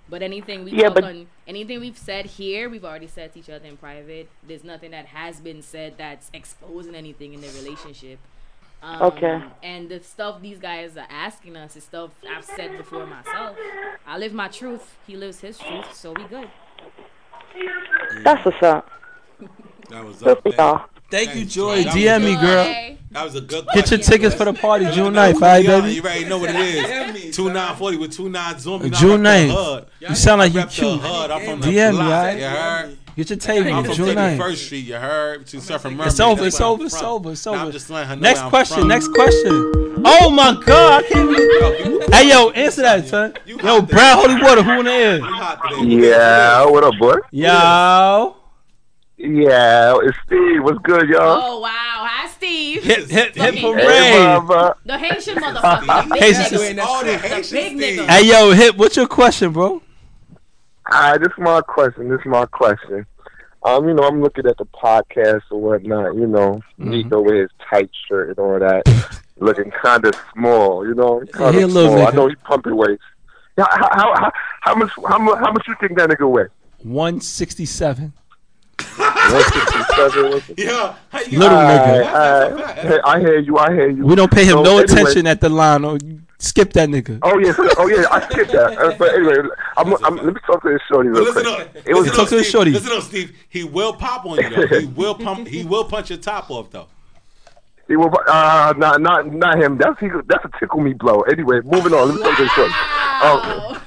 But anything we Yeah, talk but- on, anything we've said here, we've already said to each other in private. There's nothing that has been said that's exposing anything in the relationship. Um, Okay. And the stuff these guys are asking us is stuff I've said before myself. I live my truth. He lives his truth. So we good. That's what's up. That was Good up. for Thank, y'all. Thank you, Thanks, Joy. Joy. D M me, girl. Joy. that was a good Get your question. tickets for the party June No, ninth, alright, yeah, baby? You already know what it is. Two nine forty with two nine zoom. You know, June I rep the ninth. hood. You sound like I you rep the cute. hood. I'm from D M the me, block. alright? You heard? Get your I'm table, from June ninth. thirty-first Street. You heard? To Surfer Mermaid. It's over, That's it's where I'm over, it's from. over, it's Now over. I'm just letting her know Next where I'm question, from. next question. Oh my God, I can't believe. Hey yo, answer that, son. You Yo, hot Brown today. Holy Water, who in the air? You hot today. Who Yeah, what up, boy? Yo. Yeah, it's Steve. What's good, y'all? Oh wow! Hi, Steve. Hit, hit, hit Fucking- parade. Hey, mama. The Haitian motherfucker. Big Hey, nigga. sis- this? Oh, the The Haitian big Steve. nigga. Hey yo, hit. What's your question, bro? All right, this is my question. This is my question. Um, you know, I'm looking at the podcast or whatnot. You know, Mm-hmm. Nico with his tight shirt and all that, looking kind of small. You know, kind he a of little small. I nigga. know he pumping weights. Yeah, how, how, how, how much? How much? How much you think that nigga weigh? one sixty-seven. one sixty-seven. Yeah. How you Little All nigga. right, all right. Hey, I hear you. I hear you. We don't pay him So, no anyway- attention at the line. Or skip that nigga. Oh yeah, so- oh yeah, I skipped that. Uh, but anyway, I'm, I'm, let me talk to this shorty But real listen quick. up. It was listen talk up, to the Steve. shorty. Listen up, Steve. He will pop on you though. He will pump. He will punch your top off though. He was, uh, not, not, not him. That's he, that's a tickle me blow. Anyway, moving on. Let me talk to this shorty. Wow.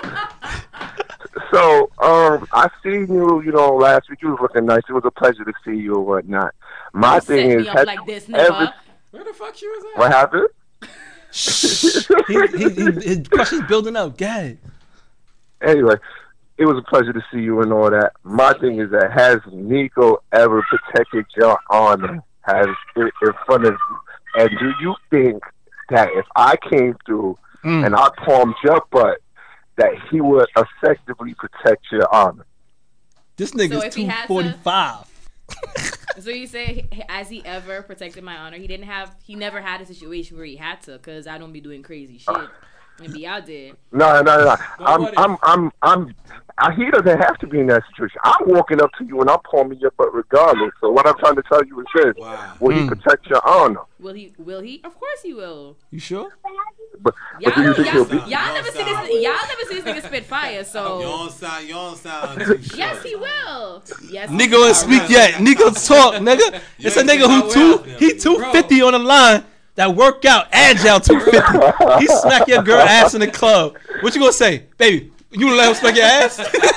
So, um, I seen you, you know, last week. You was looking nice. It was a pleasure to see you or whatnot. My Set thing me is, up has like this, ever- nigga. Where the fuck she was at? what happened? Shh. he, he, he, his question's building up. Go ahead. Anyway, it was a pleasure to see you and all that. My thing is that has Nico ever protected your honor? Has it in front of you? And do you think that if I came through Mm. and I palmed your butt, that he would effectively protect your honor? This So nigga's if he two had to- forty-five. So you say, h- has he ever protected my honor? He didn't have. He never had a situation where he had to, cause I don't be doing crazy shit and be out there. No, no, no, no. I'm, what if- I'm, I'm, I'm. I, he doesn't have to be in that situation. I'm walking up to you and I'm palming your butt regardless. So what I'm trying to tell you is this: Wow. will he Mm. protect your honor? Will he? Will he? Of course he will. You sure? But, Y'all, but do you y'all, think he'll be? y'all never see this. Y'all never see this nigga spit fire. You So don't sound. You don't sound too sure. yes, he will. Yes, he Nigga will. ain't speak yet. Nico talk, nigga. It's a ain't nigga said who I two, will. he two fifty on the line. That work out, agile two fifty. He smack your girl ass in the club. What you gonna say, baby? You gonna let him smack your ass?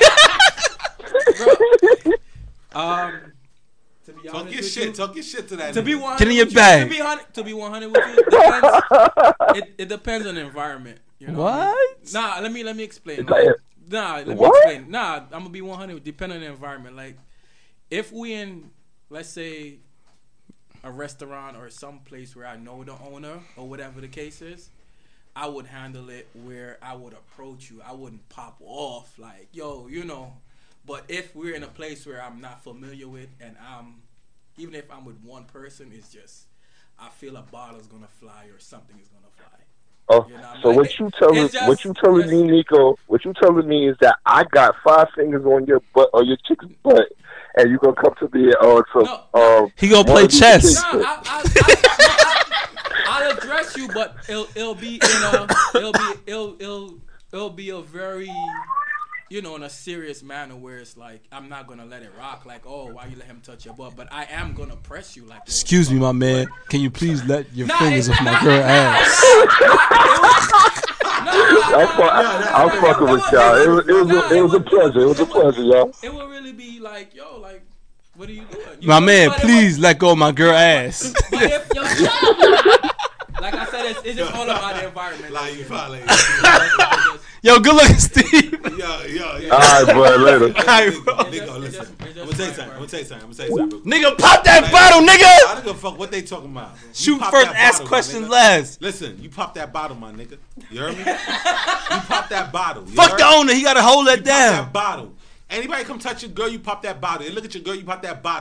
Um, to be Talk honest your with shit. you, Talk your shit to that. to be nigga. one hundred Get in your with you- bag. To be honest, to be one hundred with you, it depends. it, it depends on the environment. You know What? Nah, let me let me explain. It's Like, like- nah, let me What? explain. Nah, I'm gonna be one hundred. Depending on the environment. Like, if we in, let's say, a restaurant or some place where I know the owner or whatever the case is, I would handle it where I would approach you. I wouldn't pop off like, yo, you know. But if we're in a place where I'm not familiar with, and I'm, even if I'm with one person, it's just, I feel a bottle's gonna fly or something is gonna fly. Oh, You know, I'm so like, what you telling it's just- what you telling it's- me, Nico? What you telling me is that I got five fingers on your butt or your chick's butt, and you gonna come to me or to No, no. um. He gonna play one of these chess. kids. No, I, I, I, I, I'll address you, but it'll it'll be in a it'll be it'll it'll it'll be a very, you know, in a serious manner where it's like I'm not gonna let it rock. Like, oh, why you let him touch your butt? But I am gonna press you. Like, yo, Excuse me, what's my up? man. Can you please let your Nah, fingers it's off my not- girl nah, ass? nah, nah, nah, I'm, fu- I'm fucking with y'all. It was, it was, a, it was a pleasure. It was a pleasure, y'all. It will really be like, yo, like, what are you doing? You My know, man, but it please was- let go of my girl ass. But if, yo, shut up. Like I said, it's, it's just all about the environment. Like you probably. Yo, good looking Steve. Yo, yo, yo. All right, boy. Later. Nico, bro. Nico, It's listen. just- it's I'm just gonna tell you my something. I'm part. gonna tell you something. I'm gonna tell you something. Nigga, pop that Like, bottle, I nigga. don't give a fuck what they talking about. You Shoot pop first, that ask bottle, my questions nigga. last. Listen, you pop that bottle, my nigga. You heard me? You pop that bottle. You Fuck heard? the owner. He gotta hold that You pop down. that bottle. Anybody come touch your girl, you pop that bottle. They look at your girl, you pop that bottle.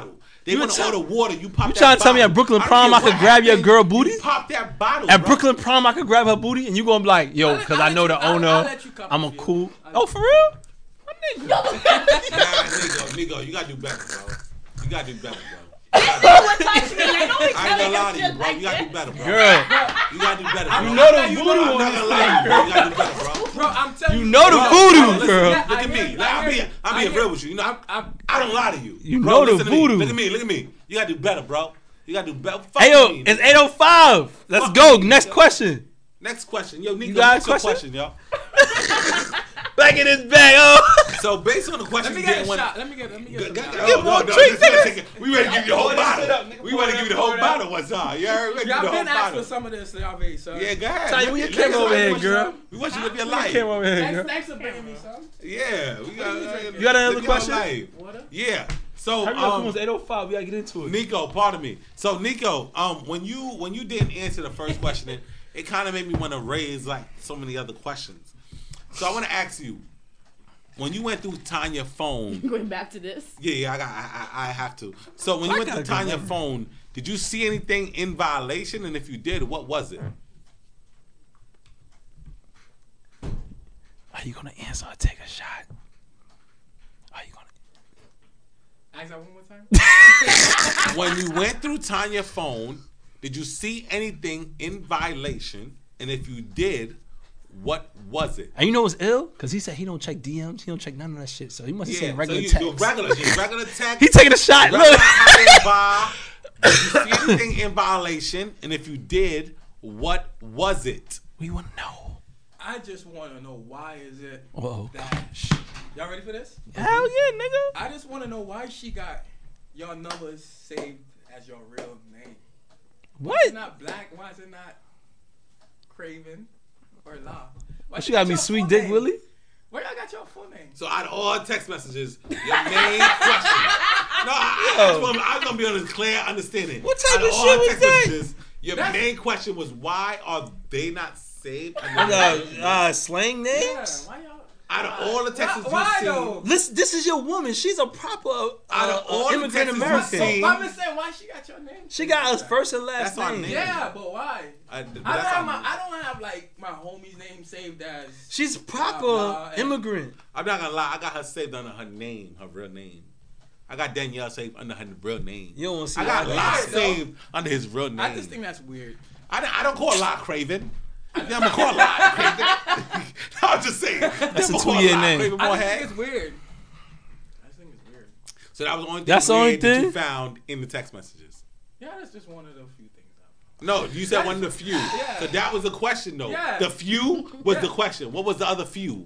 They You want to tell- order water. You pop You that trying to tell me bottle. at Brooklyn I don't Prom I care could what grab your happened. girl booty? You pop that bottle. At bro. Brooklyn Prom I could grab her booty and you gonna be like, yo, I'll let- because I'll I know let the you- I'll- owner. I'll let you come I'm a to you. cool. I'll- Oh, for real? Nah, nigga, nigga, you gotta do better, bro. You gotta do better, bro. What time she be like, don't be I ain't gonna telling lie him to you, shit bro. like You gotta do that. better, bro. Girl, You gotta do better, bro. you know the I'm voodoo not on gonna this lie to you, bro. You gotta do better, bro. Bro, I'm telling You you. know the Bro, voodoo, bro, listen, girl. Look I at me. hear- Like, I I'm hear- being, I'm I being hear- real with you. You know, I'm, I'm, I don't lie to you. You bro, know the listen to me. voodoo. Look at me. Look at me. You gotta do better, bro. You gotta do better. Fuck Hey, yo, me. it's eight oh five. Let's Fuck go. me, Next yo. question. Next question, yo, Nico. You got a what's your question? question, yo? Back in his bag, oh. So based on the question, Let me you get a didn't want- shot. Let me get. Let me get. Go- some go- shot. go- Give no, more no, drinks, this is nigga. gonna take- We ready to give you the whole Pour that bottle. shit up, nigga. We Pour ready to that, give you the whole pour that. bottle. What's up? Yeah, we ready to give you Y'all the whole been asked for bottle. some of this, y'all made, son. Yeah, go ahead. Tanya, Let we me- your let camera me- over here, let me- girl. We want you to live your Came life. over here, Thanks, girl. thanks for bringing me some. Yeah, we got. drinking? You got another live your question? life. Water? Yeah. So, Hurry up, come on, um, it's eight oh five. We gotta get into it. Nico, pardon me. So, Nico, um, when you when you didn't answer the first question, it, it kind of made me want to raise like so many other questions. So, I want to ask you, when you went through Tanya's phone, Going back to this. yeah, yeah, I got, I, I I have to. So, when you I went got through a good Tanya's memory. phone, did you see anything in violation? And if you did, what was it? Are you gonna answer or take a shot? Are you gonna? Ask that one more time. When you went through Tanya's phone, did you see anything in violation? And if you did, what was it? And you know what's ill? Cause he said he don't check D Ms. He don't check none of that shit. So he must have seen regular so you, text. regular, shit, regular text. He taking a shot. regular Look. high bar. Did you see anything in violation? And if you did, what was it? We want to know. I just want to know why is it Whoa. that y'all ready for this? Hell yeah, nigga. I just want to know why she got your numbers saved as your real name. Why is it What? not Black? Why is it not Craven or La? Why She got me your Sweet full Dick name? Willie. Where y'all got your full name? So out of all text messages, your main question. No, I, I, just want, I'm gonna be on a clear understanding. What type out of of all shit was text that? messages, your That's- main question was why are they not saved? Uh, uh, slang Yeah, names. why y'all? Out of all the texts Why, why you've though? seen, Listen, this is your woman. She's a proper uh, Out of all uh, the immigrant Texas American. you've seen- I'm just saying why she got your name. She got us first and last That's our name. name. Yeah, but why? I, I don't, that's have our- my, I don't have like my homie's name saved as. She's proper Uh, uh, immigrant. I'm not gonna lie, I got her saved under her name, her real name. I got Danielle saved under her real name. You don't want to see I got that. La Right, though. saved under his real name. I just think that's weird. I, don't- I don't call La Craven. I think I'm gonna call La Craven. No, I'm just saying. That's a I'm gonna call two-year La name. Craven I more just head. think it's weird. I just think it's weird. So that was the only thing, That's the only weird that you thing? found in the text messages. Yeah, that's just one of the few things. Out. No, you said one of the few. Yeah. So that was the question, though. Yeah. The few was Yeah. the question. What was the other few?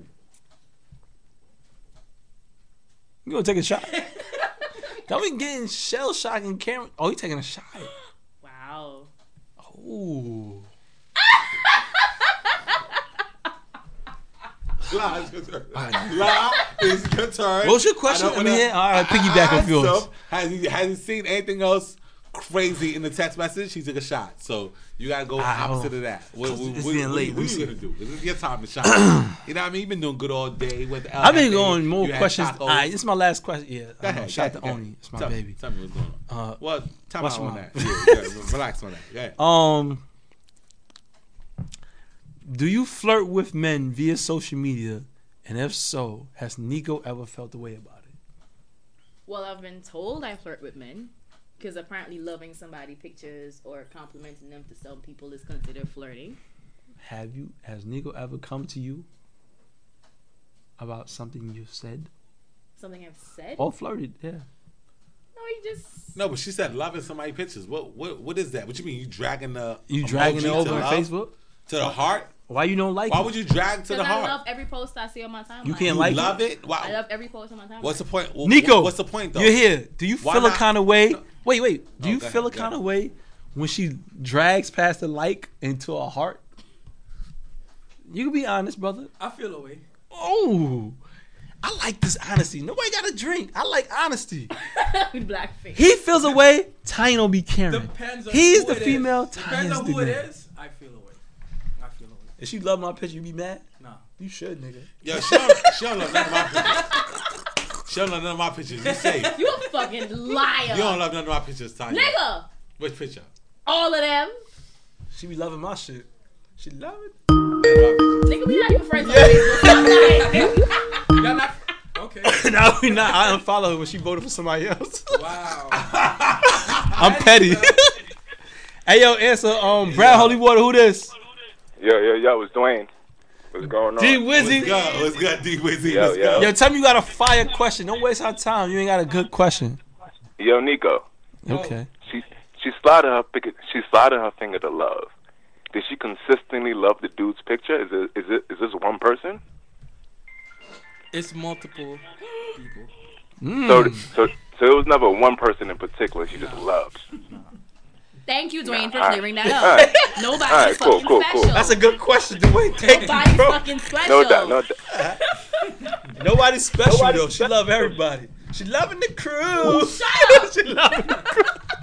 You gonna take a shot? Don't be getting shell shocked in camera. Oh, he taking a shot. Wow. Ooh. La, it's your turn. La, it's your turn. What's your question? I don't I mean, wanna- yeah, all right, I- piggyback I off yours. asked him, Has he, has he seen anything else crazy in the text message? He took a shot. So you gotta go Ah, opposite hold of that. What, what, It's what- getting what- late. What, We are see. you gonna do? This is your time to shine. You know what I mean? You've been doing good all day with the I've been L F A. going more You had questions. tacos. All right, this is my last question. Yeah, Go I ahead, know, shout go out to ahead, Oni. It's my tell baby. Me, tell me what's going on. Uh, well, time watch out your on mouth. that. Yeah, yeah, relax on that. Yeah. Um, do you flirt with men via social media? And if so, has Nico ever felt the way about it? Well, I've been told I flirt with men because apparently loving somebody pictures or complimenting them to some people is considered flirting. Have you? Has Nico ever come to you about something you said Something I've said? or flirted? Yeah. No, you just. No, but she said loving somebody pictures. What what what is that? What you mean? You dragging the You dragging it emoji over to on love? Facebook? to the heart? Why you don't like Why it? would you drag to Because the I heart? love every post I see on my timeline. You can't You like love it? it? Why? I love every post on my timeline. What's the point? Wh- Nico, what's the point though? You're here. Do you Why feel a not? kind of way? Wait, wait. Do Oh, you go feel ahead, a go kind of ahead. way when she drags past the like into a heart? You can be honest, brother. I feel away. Oh, I like this honesty. Nobody got a drink. I like honesty. With blackface. He feels a way. Tiny don't be caring. Depends on He's who the it female. is. Tiny Depends is on the who it man. is. I feel away. I feel away. If she love my picture, you be mad? Nah. You should, nigga. Yo, she don't, she don't love none of my pictures. She don't love none of my pictures. You say You a fucking liar. you don't love none of my pictures, Tanya. Nigga. Which picture? All of them. She be loving my shit. She love it. Nigga, we not even friends on Facebook. Y'all not okay. No, we not. I unfollowed her when she voted for somebody else. Wow. I'm petty. Hey, yo, answer. Um, Brad Holy Water, who this? Yo, yo, yo, it's Dwayne. What's going on? D Wizzy. What's good? What's good, D Wizzy? Yo, What's yo. good? Yo, tell me you got a fire question. Don't waste our time. You ain't got a good question. Yo, Nico. Okay. She she slided her pick, she slided her finger to love. Did she consistently love the dude's picture? Is it is it is this one person? It's multiple people. Mm. So so so it was never one person in particular she just loved. Thank you, Dwayne, for Nah, clearing that all up. right. Nobody's All right, cool, fucking cool, special. cool. That's a good question, Dwayne. Thank you, Nobody's bro. fucking special. No doubt, no doubt. Nobody's special Nobody's though. She special. love everybody. She loving the crew. Shut up. She loving the crew.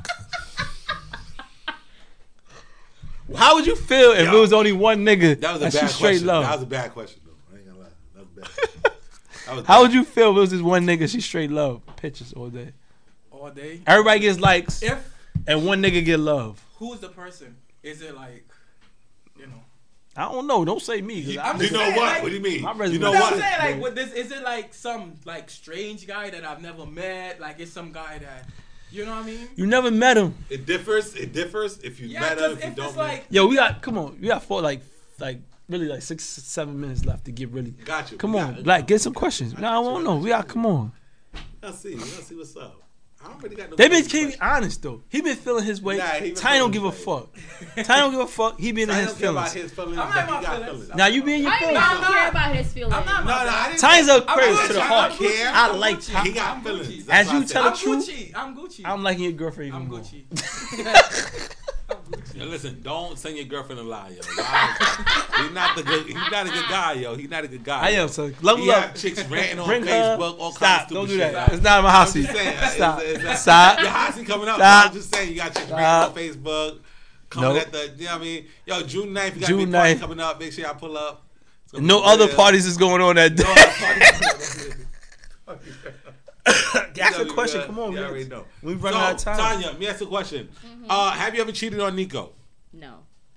How would you feel if Yo, it was only one nigga That was a that she bad straight question. love? That was a bad question, though. I ain't gonna lie. That was bad. That was How bad. would you feel if it was just one nigga she straight love pictures all day? All day. Everybody gets likes If and one nigga get love. who's the person? Is it like, you know? I don't know. Don't say me. 'cause You, I- you know saying, what? like- What do you mean? My You resume- know But what? I'm saying, like, what this is it like some like strange guy that I've never met? Like, it's some guy that, you know what I mean? You never met him. It differs. It differs if you Yeah, met because her, if you if don't it's met like, Yo, we got come on. We got four like like really like six seven minutes left to get really. Got you. Come We on, got- Black, get some questions. No, I won't know. We got come on. Let's see. Let's see what's up. I don't really got no They been questions. keeping honest though. He been feeling his way. Nah, he been Ty don't feeling give a his fuck. Ty don't give a fuck. He been in I his don't care about feelings. his feelings, I'm but not he my got feelings. feelings. Now you be in your I feelings. don't No, care no. about his feelings. I'm not No, my no, I didn't. Ty's a I'm crazy Gucci. to the I'm heart. Gucci. I I'm like Gucci. Ty. He got I'm feelings. Gucci. That's As why you I said- tell the I'm truth, Gucci. I'm Gucci. I'm liking your girlfriend even I'm more. Gucci. Yo, listen, don't send your girlfriend a lie, yo. Why- He's not the good. He's not a good guy, yo. He's not a good guy. I am so love He love. have chicks ranting on Bring her. Facebook, all kinds of Stop. stupid Don't do shit. that. It's not my house. I'm just saying. Stop. It's, it's, it's, Stop. Your house coming up. Stop. I'm just saying you got chicks Stop. ranting on Facebook. Coming Nope. at the, you know what I mean? Yo, June ninth, you got June a big party ninth. coming up. Make sure y'all pull up. It's gonna No be other real. parties is going on that No day. other parties. Ask a Yeah, question. we, uh, Come on, you man. already know. We running So, out of time. Tanya, let me ask you a question. Uh, have you ever cheated on Nico? No.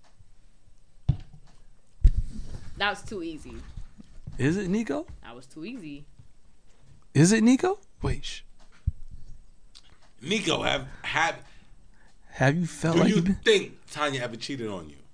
That was too easy. Is it Nico? That was too easy. Is it Nico? Wait. Sh- Nico, have have have you felt do like you you been? think Tanya ever cheated on you?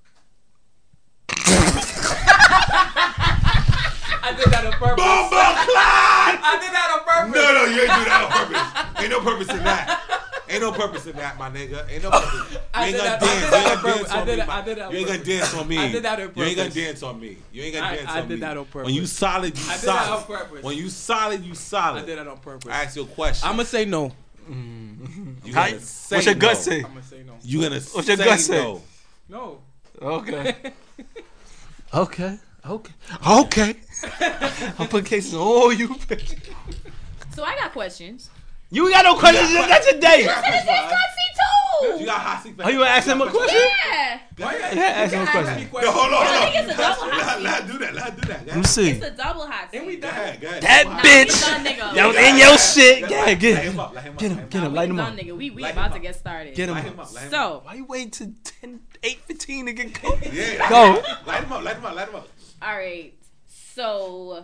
I did that on purpose. I did that on purpose. No, no, you ain't do that on purpose. Ain't no purpose in that. Ain't no purpose in that, my nigga. Ain't no purpose. You I ain't did gonna that- I dance. did You that ain't on gonna purpose. dance I on did me. that- my- I did that on You ain't gonna purpose. dance on me. I did that on You ain't gonna purpose. dance on me. You ain't gonna I- dance I on did me. that on purpose. When you solid, you I did solid. that on purpose. When you solid, you solid. I did that on purpose. I ask you a question. I'm gonna say no. You How- gonna say what's your gut no. say? I'm gonna say no. You gonna What's your say gut say? no. No. Okay. Okay. Okay. Okay. I'll put cases on all you. So I got questions. You ain't got no questions. That's a day. Listen, this is Gutsy too. You got hot seat. Oh, you wanna ask him a question? Yeah. Why you Yeah, ask him a ask question. me questions? No, hold on, I hold think on. it's a double hot Let, seat. let do that. Let do that. Let me Go ahead. see. It's a double hot And we seat. Go done. ahead. Go ahead. That Nah, we bitch. done, nigga. That was We in done. your shit. Yeah, Light get him him. up. Light him up. Get him. Light Get him. Nah, Light we him done, up. nigga. We we Light about him to up. get started. Get him. Light him up. Light him So up. Why you waiting to ten, eight fifteen to get going? Yeah. Go. Light him up. Light him up. Light him up. all right. So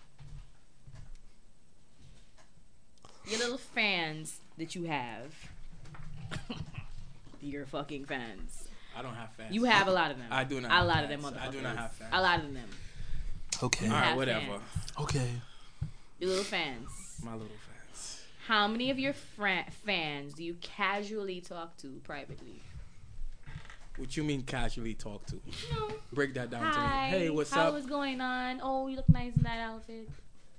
your little fans that you have, your fucking fans. I don't have fans. You have a lot of them. I do not A have lot of them fans. motherfuckers. I do not have fans. A lot of them. Okay. All right, have whatever. fans. Okay. Your little fans. My little fans. How many of your fran- fans do you casually talk to privately? What you mean casually talk to? No. Break that down Hi. to me. Hey, what's How up? is going on? Oh, you look nice in that outfit.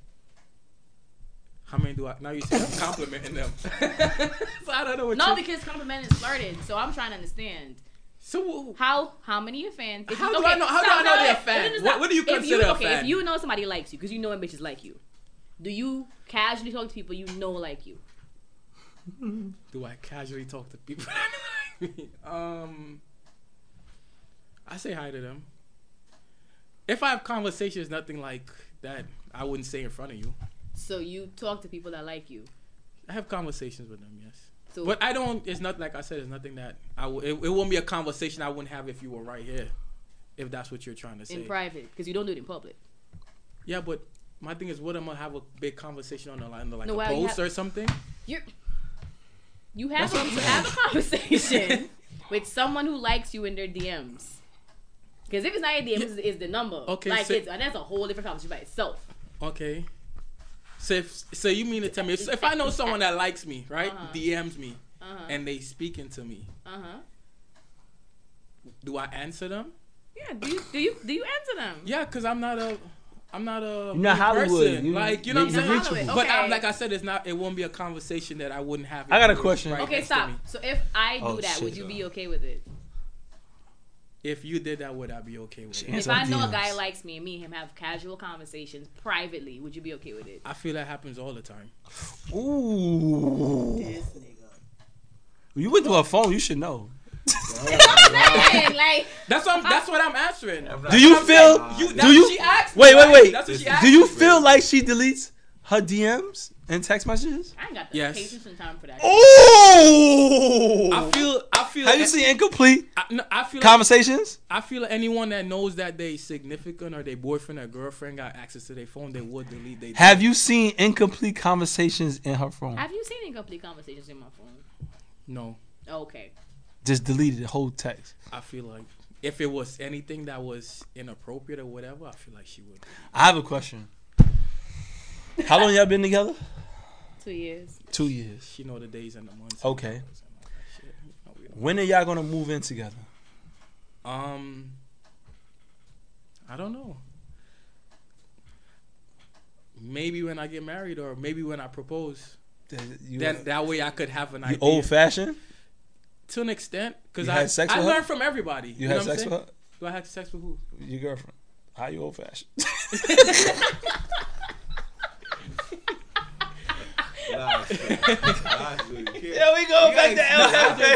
How many do I? Now you say I'm complimenting them. So I don't know what No, you. because compliment is flirted, so I'm trying to understand. So How how many of your fans? if How you- do I know- how do I know they're stop. fans? Stop. What- what do you If consider a okay, fan? If you know somebody likes you, because you know when bitches like you, do you casually talk to people you know like you? do I casually talk to people? um, I say hi to them. If I have conversations, nothing like that, I wouldn't say in front of you. So you talk to people that like you. I have conversations with them, yes. So, but I don't. It's not like I said. It's nothing that I. W- it, it won't be a conversation I wouldn't have if you were right here. If that's what you're trying to say. In private, because you don't do it in public. Yeah, but my thing is, what am I have a big conversation on the line, like no, a well, post have, or something? You're. You have a, you have a conversation with someone who likes you in their D Ms. Because if it's not your D Ms, yeah. it's the number. Okay, like so, it's, and that's a whole different conversation by itself. Okay. So if so, you mean to tell me if, if I know someone that likes me, right, uh-huh. D Ms me, uh-huh. and they speaking to me, uh-huh. do I answer them? Yeah. Do you do you do you answer them? Yeah, because I'm not a. I'm not a You're not Hollywood. person. You, like you know what I'm saying. Okay. But I'm, like I said, it's not. It won't be a conversation that I wouldn't have. I got a question. Right okay, stop. So if I do oh, that, shit, would you bro. be okay with it? If you did that, would I be okay with it? If I know a guy likes me and me and him have casual conversations privately, would you be okay with it? I feel that happens all the time. Ooh. This nigga. You went through her phone. You should know. like, that's what I'm, that's what I'm answering. Do you feel? You, do that's you? What she asked me, wait, wait, wait. That's what she asked do you me. feel like she deletes her D Ms and text messages? I ain't got the yes. patience and time for that. Oh! I feel. I feel. Have you seen incomplete I, no, I feel conversations? Like, I feel like anyone that knows that they significant or their boyfriend or girlfriend got access to their phone, they would delete their. Have you seen incomplete conversations in her phone? Have you seen incomplete conversations in my phone? No. Okay. Just deleted the whole text. I feel like if it was anything that was inappropriate or whatever, I feel like she would. I have a question. How long y'all been together? Two years. Two years. She know the days and the months. Okay. When are y'all gonna move in together? Um, I don't know. Maybe when I get married, or maybe when I propose. You, then that way I could have an you idea. Old fashioned. To an extent, because I, I, sex I with learned her? from everybody. You, you had know sex what with her? Do I have sex with who? Your girlfriend. How you old fashioned? Yeah, we go back to L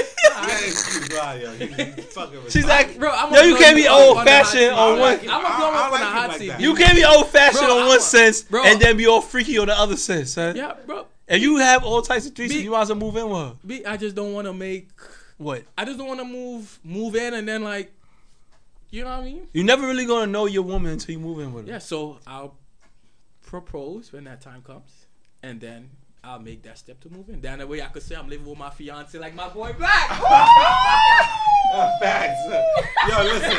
F. She's like, bro, I'm yo, you can't be old fashioned on one. I'm gonna go up on a hot seat. You can't be old fashioned Bro, on one a, sense bro. and then be all freaky on the other sense, son. Yeah, bro. If you have all types of threesomes, you might as well move in with her. Be, I just don't want to make. What? I just don't want to move move in and then like, you know what I mean? You're never really gonna know your woman until you move in with her. Yeah, so I'll propose when that time comes, and then I'll make that step to move in. Then that way I could say I'm living with my fiance like my boy Black. uh, facts. Yo, listen.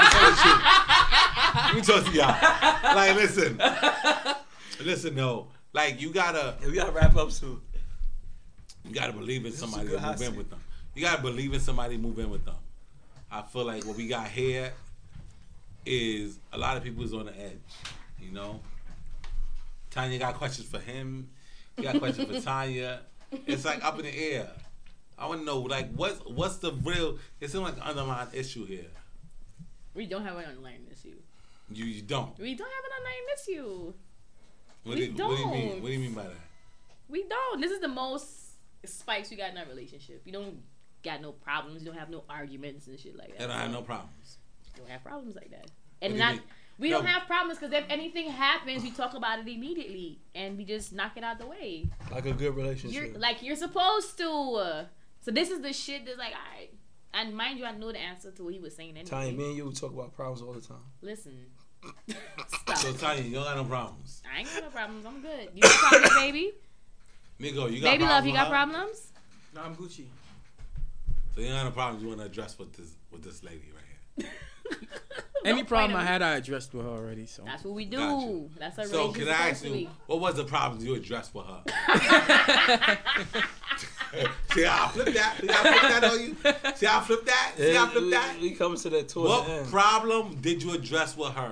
Let me talk to y'all. Like, listen. Listen, no. Like, you gotta. Yeah, we gotta wrap up soon. You gotta believe in This somebody is a to good move hot in seat. with them. You gotta believe in somebody to move in with them. I feel like what we got here is a lot of people is on the edge. You know, Tanya got questions for him. You got questions for Tanya. It's like up in the air. I want to know, like, what's what's the real? It seems like an underlying issue here. We don't have an underlying issue. You you don't. We don't have an underlying issue. What we do, don't. What do you mean? What do you mean by that? We don't. This is the most spikes we got in our relationship. We don't got no problems. We don't have no arguments and shit like that. I don't have no problems. We don't have problems like that. And What do you not mean? we No. don't have problems because if anything happens, we talk about it immediately and we just knock it out the way. Like a good relationship. You're like you're supposed to. So this is the shit that's like, all right. And mind you, I know the answer to what he was saying anyway. Tanya, me and you talk about problems all the time. Listen. Stop. So Tanya, you don't got no problems. I ain't got no problems. I'm good. You got problems, baby? Nico, you got Baby problems love, you with got her? problems? No, I'm Gucci. So you don't got no problems you want to address with this with this lady right here. Any Don't problem fight I him. had, I addressed with her already. So That's what we do. Got you. That's a So relationship can I ask supposed to you, be. what was the problems you addressed with her? See how I flip that? See how I flip that on you? See how I flip that? See how I flip that? We, we coming to that towards What the end. problem did you address with her?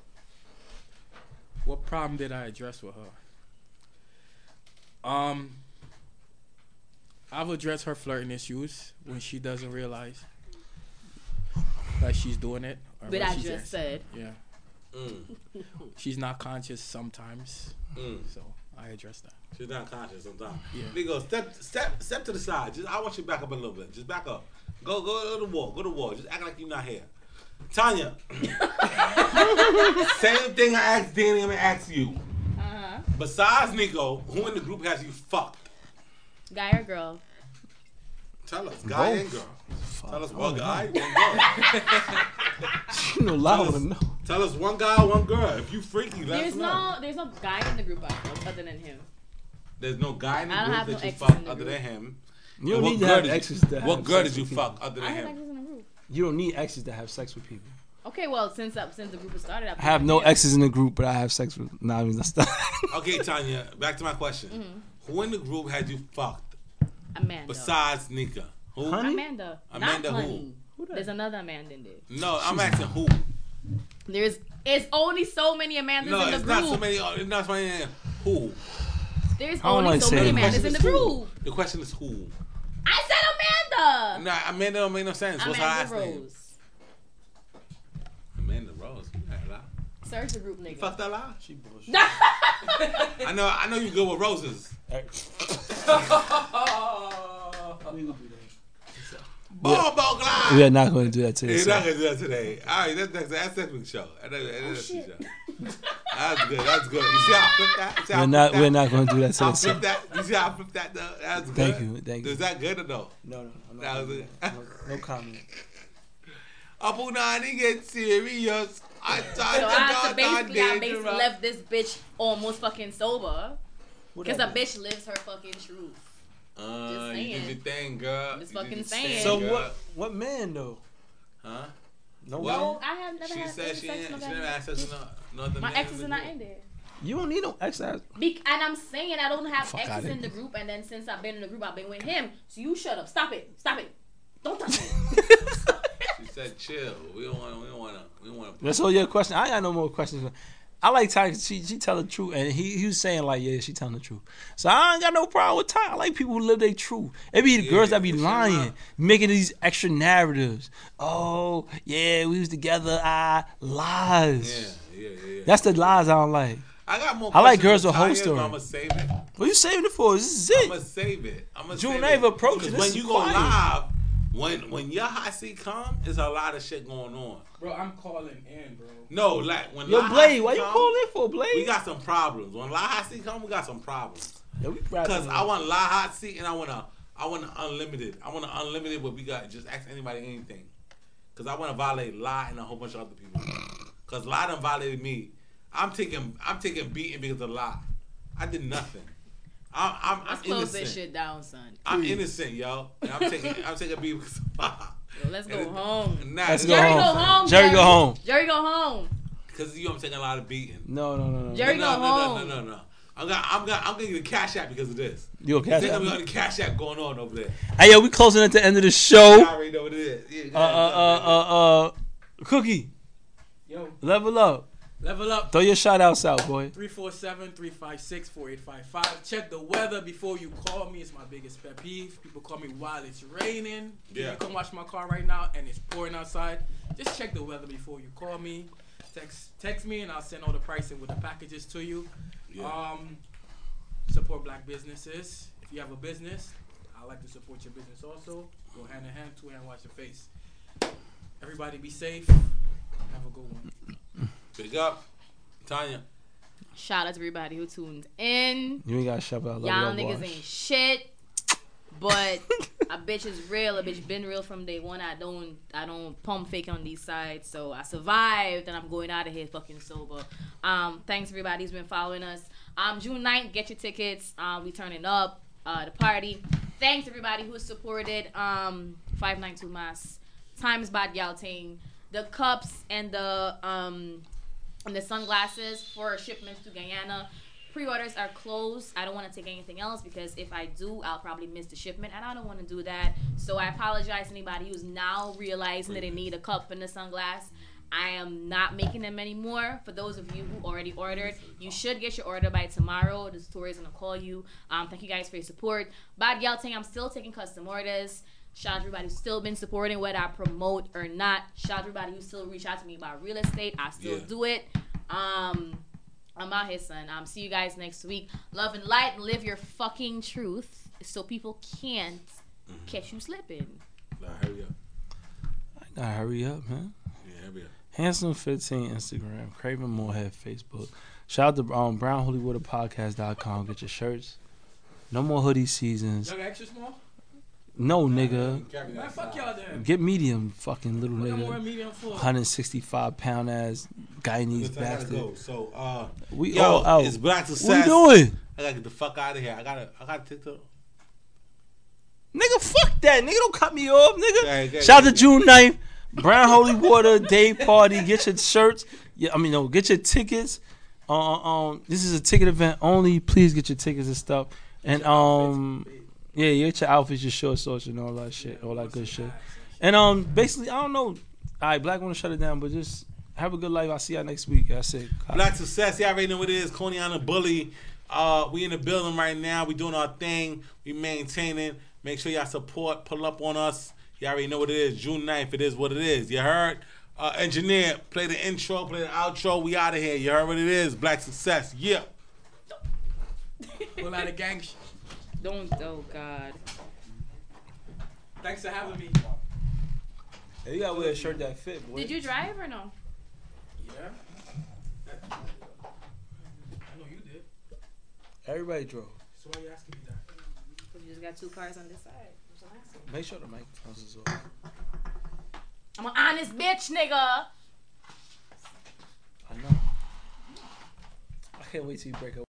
what problem did I address with her? Um, I've addressed her flirting issues when she doesn't realize that she's doing it. Or But when I she's just there. said. Yeah. Mm. She's not conscious sometimes. Mm. So I address that. She's not conscious sometimes. Yeah. Nico, step step step to the side. Just I want you to back up a little bit. Just back up. Go go to the wall. Go to the wall. Just act like you're not here. Tanya. Same thing I asked Danny, I'm gonna ask you. Uh-huh. Besides Nico, who in the group has you fucked? Guy or girl? Tell us, guy Both. and girl. Fuck. Tell us one Oh, guy, no. one girl. You know, Tell loud us, to know. tell us one guy, one girl. If you freaky, let There's us know. no, there's no guy in the group I fuck other than him. There's no guy in the I don't group have that no you exes fuck in the other group. than him. You don't And what need to girl have did you- exes to What have girl sex did you with people. fuck other I than have him? exes in the group. You don't need exes to have sex with people. Okay, well, since uh, since the group has started, I've I have been no with exes in the group, but I have sex with. Nah, I mean that's not. Okay, Tanya, back to my question. Mm-hmm. Who in the group had you fucked Amanda. besides Nika? Who? Honey? Amanda. Amanda Not who? Honey. There's another Amanda in there. No, I'm asking who. There's it's only so many Amandas No, in the it's group. not so many. It's not so many. Who? There's I don't only like so many saying Amandas The in the question is group. who? The question is who? I said Amanda. No, Amanda don't make no sense. What's her last Amanda name? Rose. Amanda Rose. You got a lot. Search the group, nigga. You fucked that lot? She bullshit. I know. I know you good with roses. Bobo Glide. We are not going to do that today. You're sir. not gonna do that today. All right, that's next. That's next week's show. That's next week's show. That's good. That's good. You see how I flipped that? You see how I We're not. flipped We're that? not going to do that I today. sir. flipped that. You see how I flipped that? Though? That's good. Thank you. Thank you. Is that good or no? No, no, I'm That not. was gonna it. do that. No, no comment. Abu Nani get serious. I tried So I to have to go basically, I down basically dangerous. left this bitch almost fucking sober. Because a Whatever. bitch lives her fucking truth. Uh, Just you did saying. your thing, girl. Just You did fucking your saying. thing, So girl. what? What man though? Huh? No Well, No, I have never She had said sex she with ain't. She nobody. never had sex with no, no other My man exes in are the not group. in there. You don't need no ex. Be- and I'm saying I don't have Fuck exes outta in the here. group, and then since I've been in the group, I've been with him. So you shut up. Stop it. Stop it. Don't touch me. She said, "Chill. We don't want. We don't want to. We don't want to." That's all your question. I ain't got no more questions. I like Ty. She she tell the truth, and he he was saying like, yeah, she telling the truth. So I ain't got no problem with Ty. I like people who live their truth. It be the Yeah, girls that be it's lying, your making these extra narratives. Oh yeah, we was together. Ah, lies. Yeah, yeah, yeah. yeah. That's the lies I don't like. I got more. I like questions girls with whole Tanya, story. but I'ma save it. What you saving it for? This is I'm it. gonna save it. I'm gonna June save eighth it. approaching. Because This when is you go quiet. live, when when your hot seat come, there's a lot of shit going on. Bro, I'm calling in, bro. No, like when Yo, live Blade, hot seat why you come, calling in for, Blade? We got some problems. When live hot seat come, we got some problems. Yo, we Because I want live hot seat and I want to I want to unlimited. I want to unlimited, but we got just ask anybody anything. Because I want to violate Lie and a whole bunch of other people. Because Lie done violated me. I'm taking I'm taking beating because of Lie. I did nothing. I'm I'm, I'm Let's close innocent. this shit down, son. I'm innocent, yo. And I'm taking I'm taking beating because of Lie. Yo, let's go home. Nah, Let's this- go Jerry home. go home. Jerry go home. Jerry go home. Because you know I'm taking a lot of beating. No, no, no, no. Jerry no, go no, home. no, no, no, no. I'm gonna I'm gonna I'm gonna get a cash app because of this. You okay? There's gonna be a cash app going on over there. Hey, yo, we closing at the end of the I show. already know what it is. Yeah, go Uh, ahead, uh, go uh, ahead. uh, uh, Cookie, Yo, level up. level up. Throw your shout outs out, boy. three four seven, three five six, four eight five five. Check the weather before you call me. It's my biggest pet peeve. People call me while it's raining. Yeah. You can watch my car right now and it's pouring outside. Just check the weather before you call me. Text text me and I'll send all the pricing with the packages to you. Yeah. Um, support black businesses. If you have a business, I like to support your business also. Go hand in hand, two hand wash your face. Everybody be safe. Have a good one. Big up, Tanya. Shout out to everybody who tuned in. You ain't got to shout out. Love Y'all love, niggas wash. ain't shit. But a bitch is real. A bitch been real from day one. I don't I don't pump fake on these sides. So I survived and I'm going out of here fucking sober. Um, thanks everybody who's been following us. Um, June ninth, get your tickets. Um, we turning up uh, the party. Thanks everybody who supported um five nine two Mass, Times Bad Yalting, the cups and the um and the sunglasses for shipments to Guyana. Pre-orders are closed. I don't want to take anything else because if I do, I'll probably miss the shipment, and I don't want to do that. So I apologize to anybody who's now realizing that they need a cup and a sunglass. I am not making them anymore. For those of you who already ordered, you should get your order by tomorrow. The store is going to call you. Um, thank you guys for your support. Bad Yelting, I'm still taking custom orders. Shout out to everybody who's still been supporting, whether I promote or not. Shout out to everybody who still reach out to me about real estate. I still Yeah. do it. Um... I'm out here, son. Um, see you guys next week. Love and light. Live your fucking truth so people can't Mm-hmm. catch you slipping. Nah, hurry up. I gotta hurry up, man. Yeah, hurry up. Handsome fifteen Instagram, Craven Moorhead Facebook, Shout out to um, brown holy water podcast dot com. Get your shirts. No more hoodie seasons. Y'all got extra small? No, nigga. Man, fuck y'all then. Get medium, fucking little What I'm nigga. wearing medium for? one hundred sixty-five pound ass Guyanese Listen, I gotta bastard. go. So, uh, We yo, all out. it's Black Success. What you doing? I gotta get the fuck out of here. I gotta, I gotta take the. Nigga, fuck that. Nigga, don't cut me off, nigga. Okay, okay, Shout out okay. to June ninth. Brown Holy Water Day Party. Get your shirts. Yeah, I mean, no, get your tickets. Uh, um, this is a ticket event only. Please get your tickets and stuff. And um, yeah, you get your outfits, your short shorts, and all that shit, all that good shit. And um, basically, I don't know. All right, Black want to shut it down, but just have a good life. I'll see y'all next week. That's it. Black Success. Y'all already know what it is. Coney Bully. Uh, we in the building right now. We doing our thing. We maintaining. Make sure y'all support. Pull up on us. Y'all already know what it is. June ninth. It is what it is. You heard? Uh, engineer, play the intro, play the outro. We out of here. You heard what it is. Black Success. Yeah. Pull out of gang shit. Don't. Oh God. Thanks for having me. Hey, you gotta wear a shirt that fit, boy. Did you drive or no? Yeah. I know you did. Everybody drove. So why you asking me that? Because you just got two cars on this side. That's what I'm asking. Make sure the microphones is off. I'm an honest bitch, nigga. I know. I can't wait till you break up.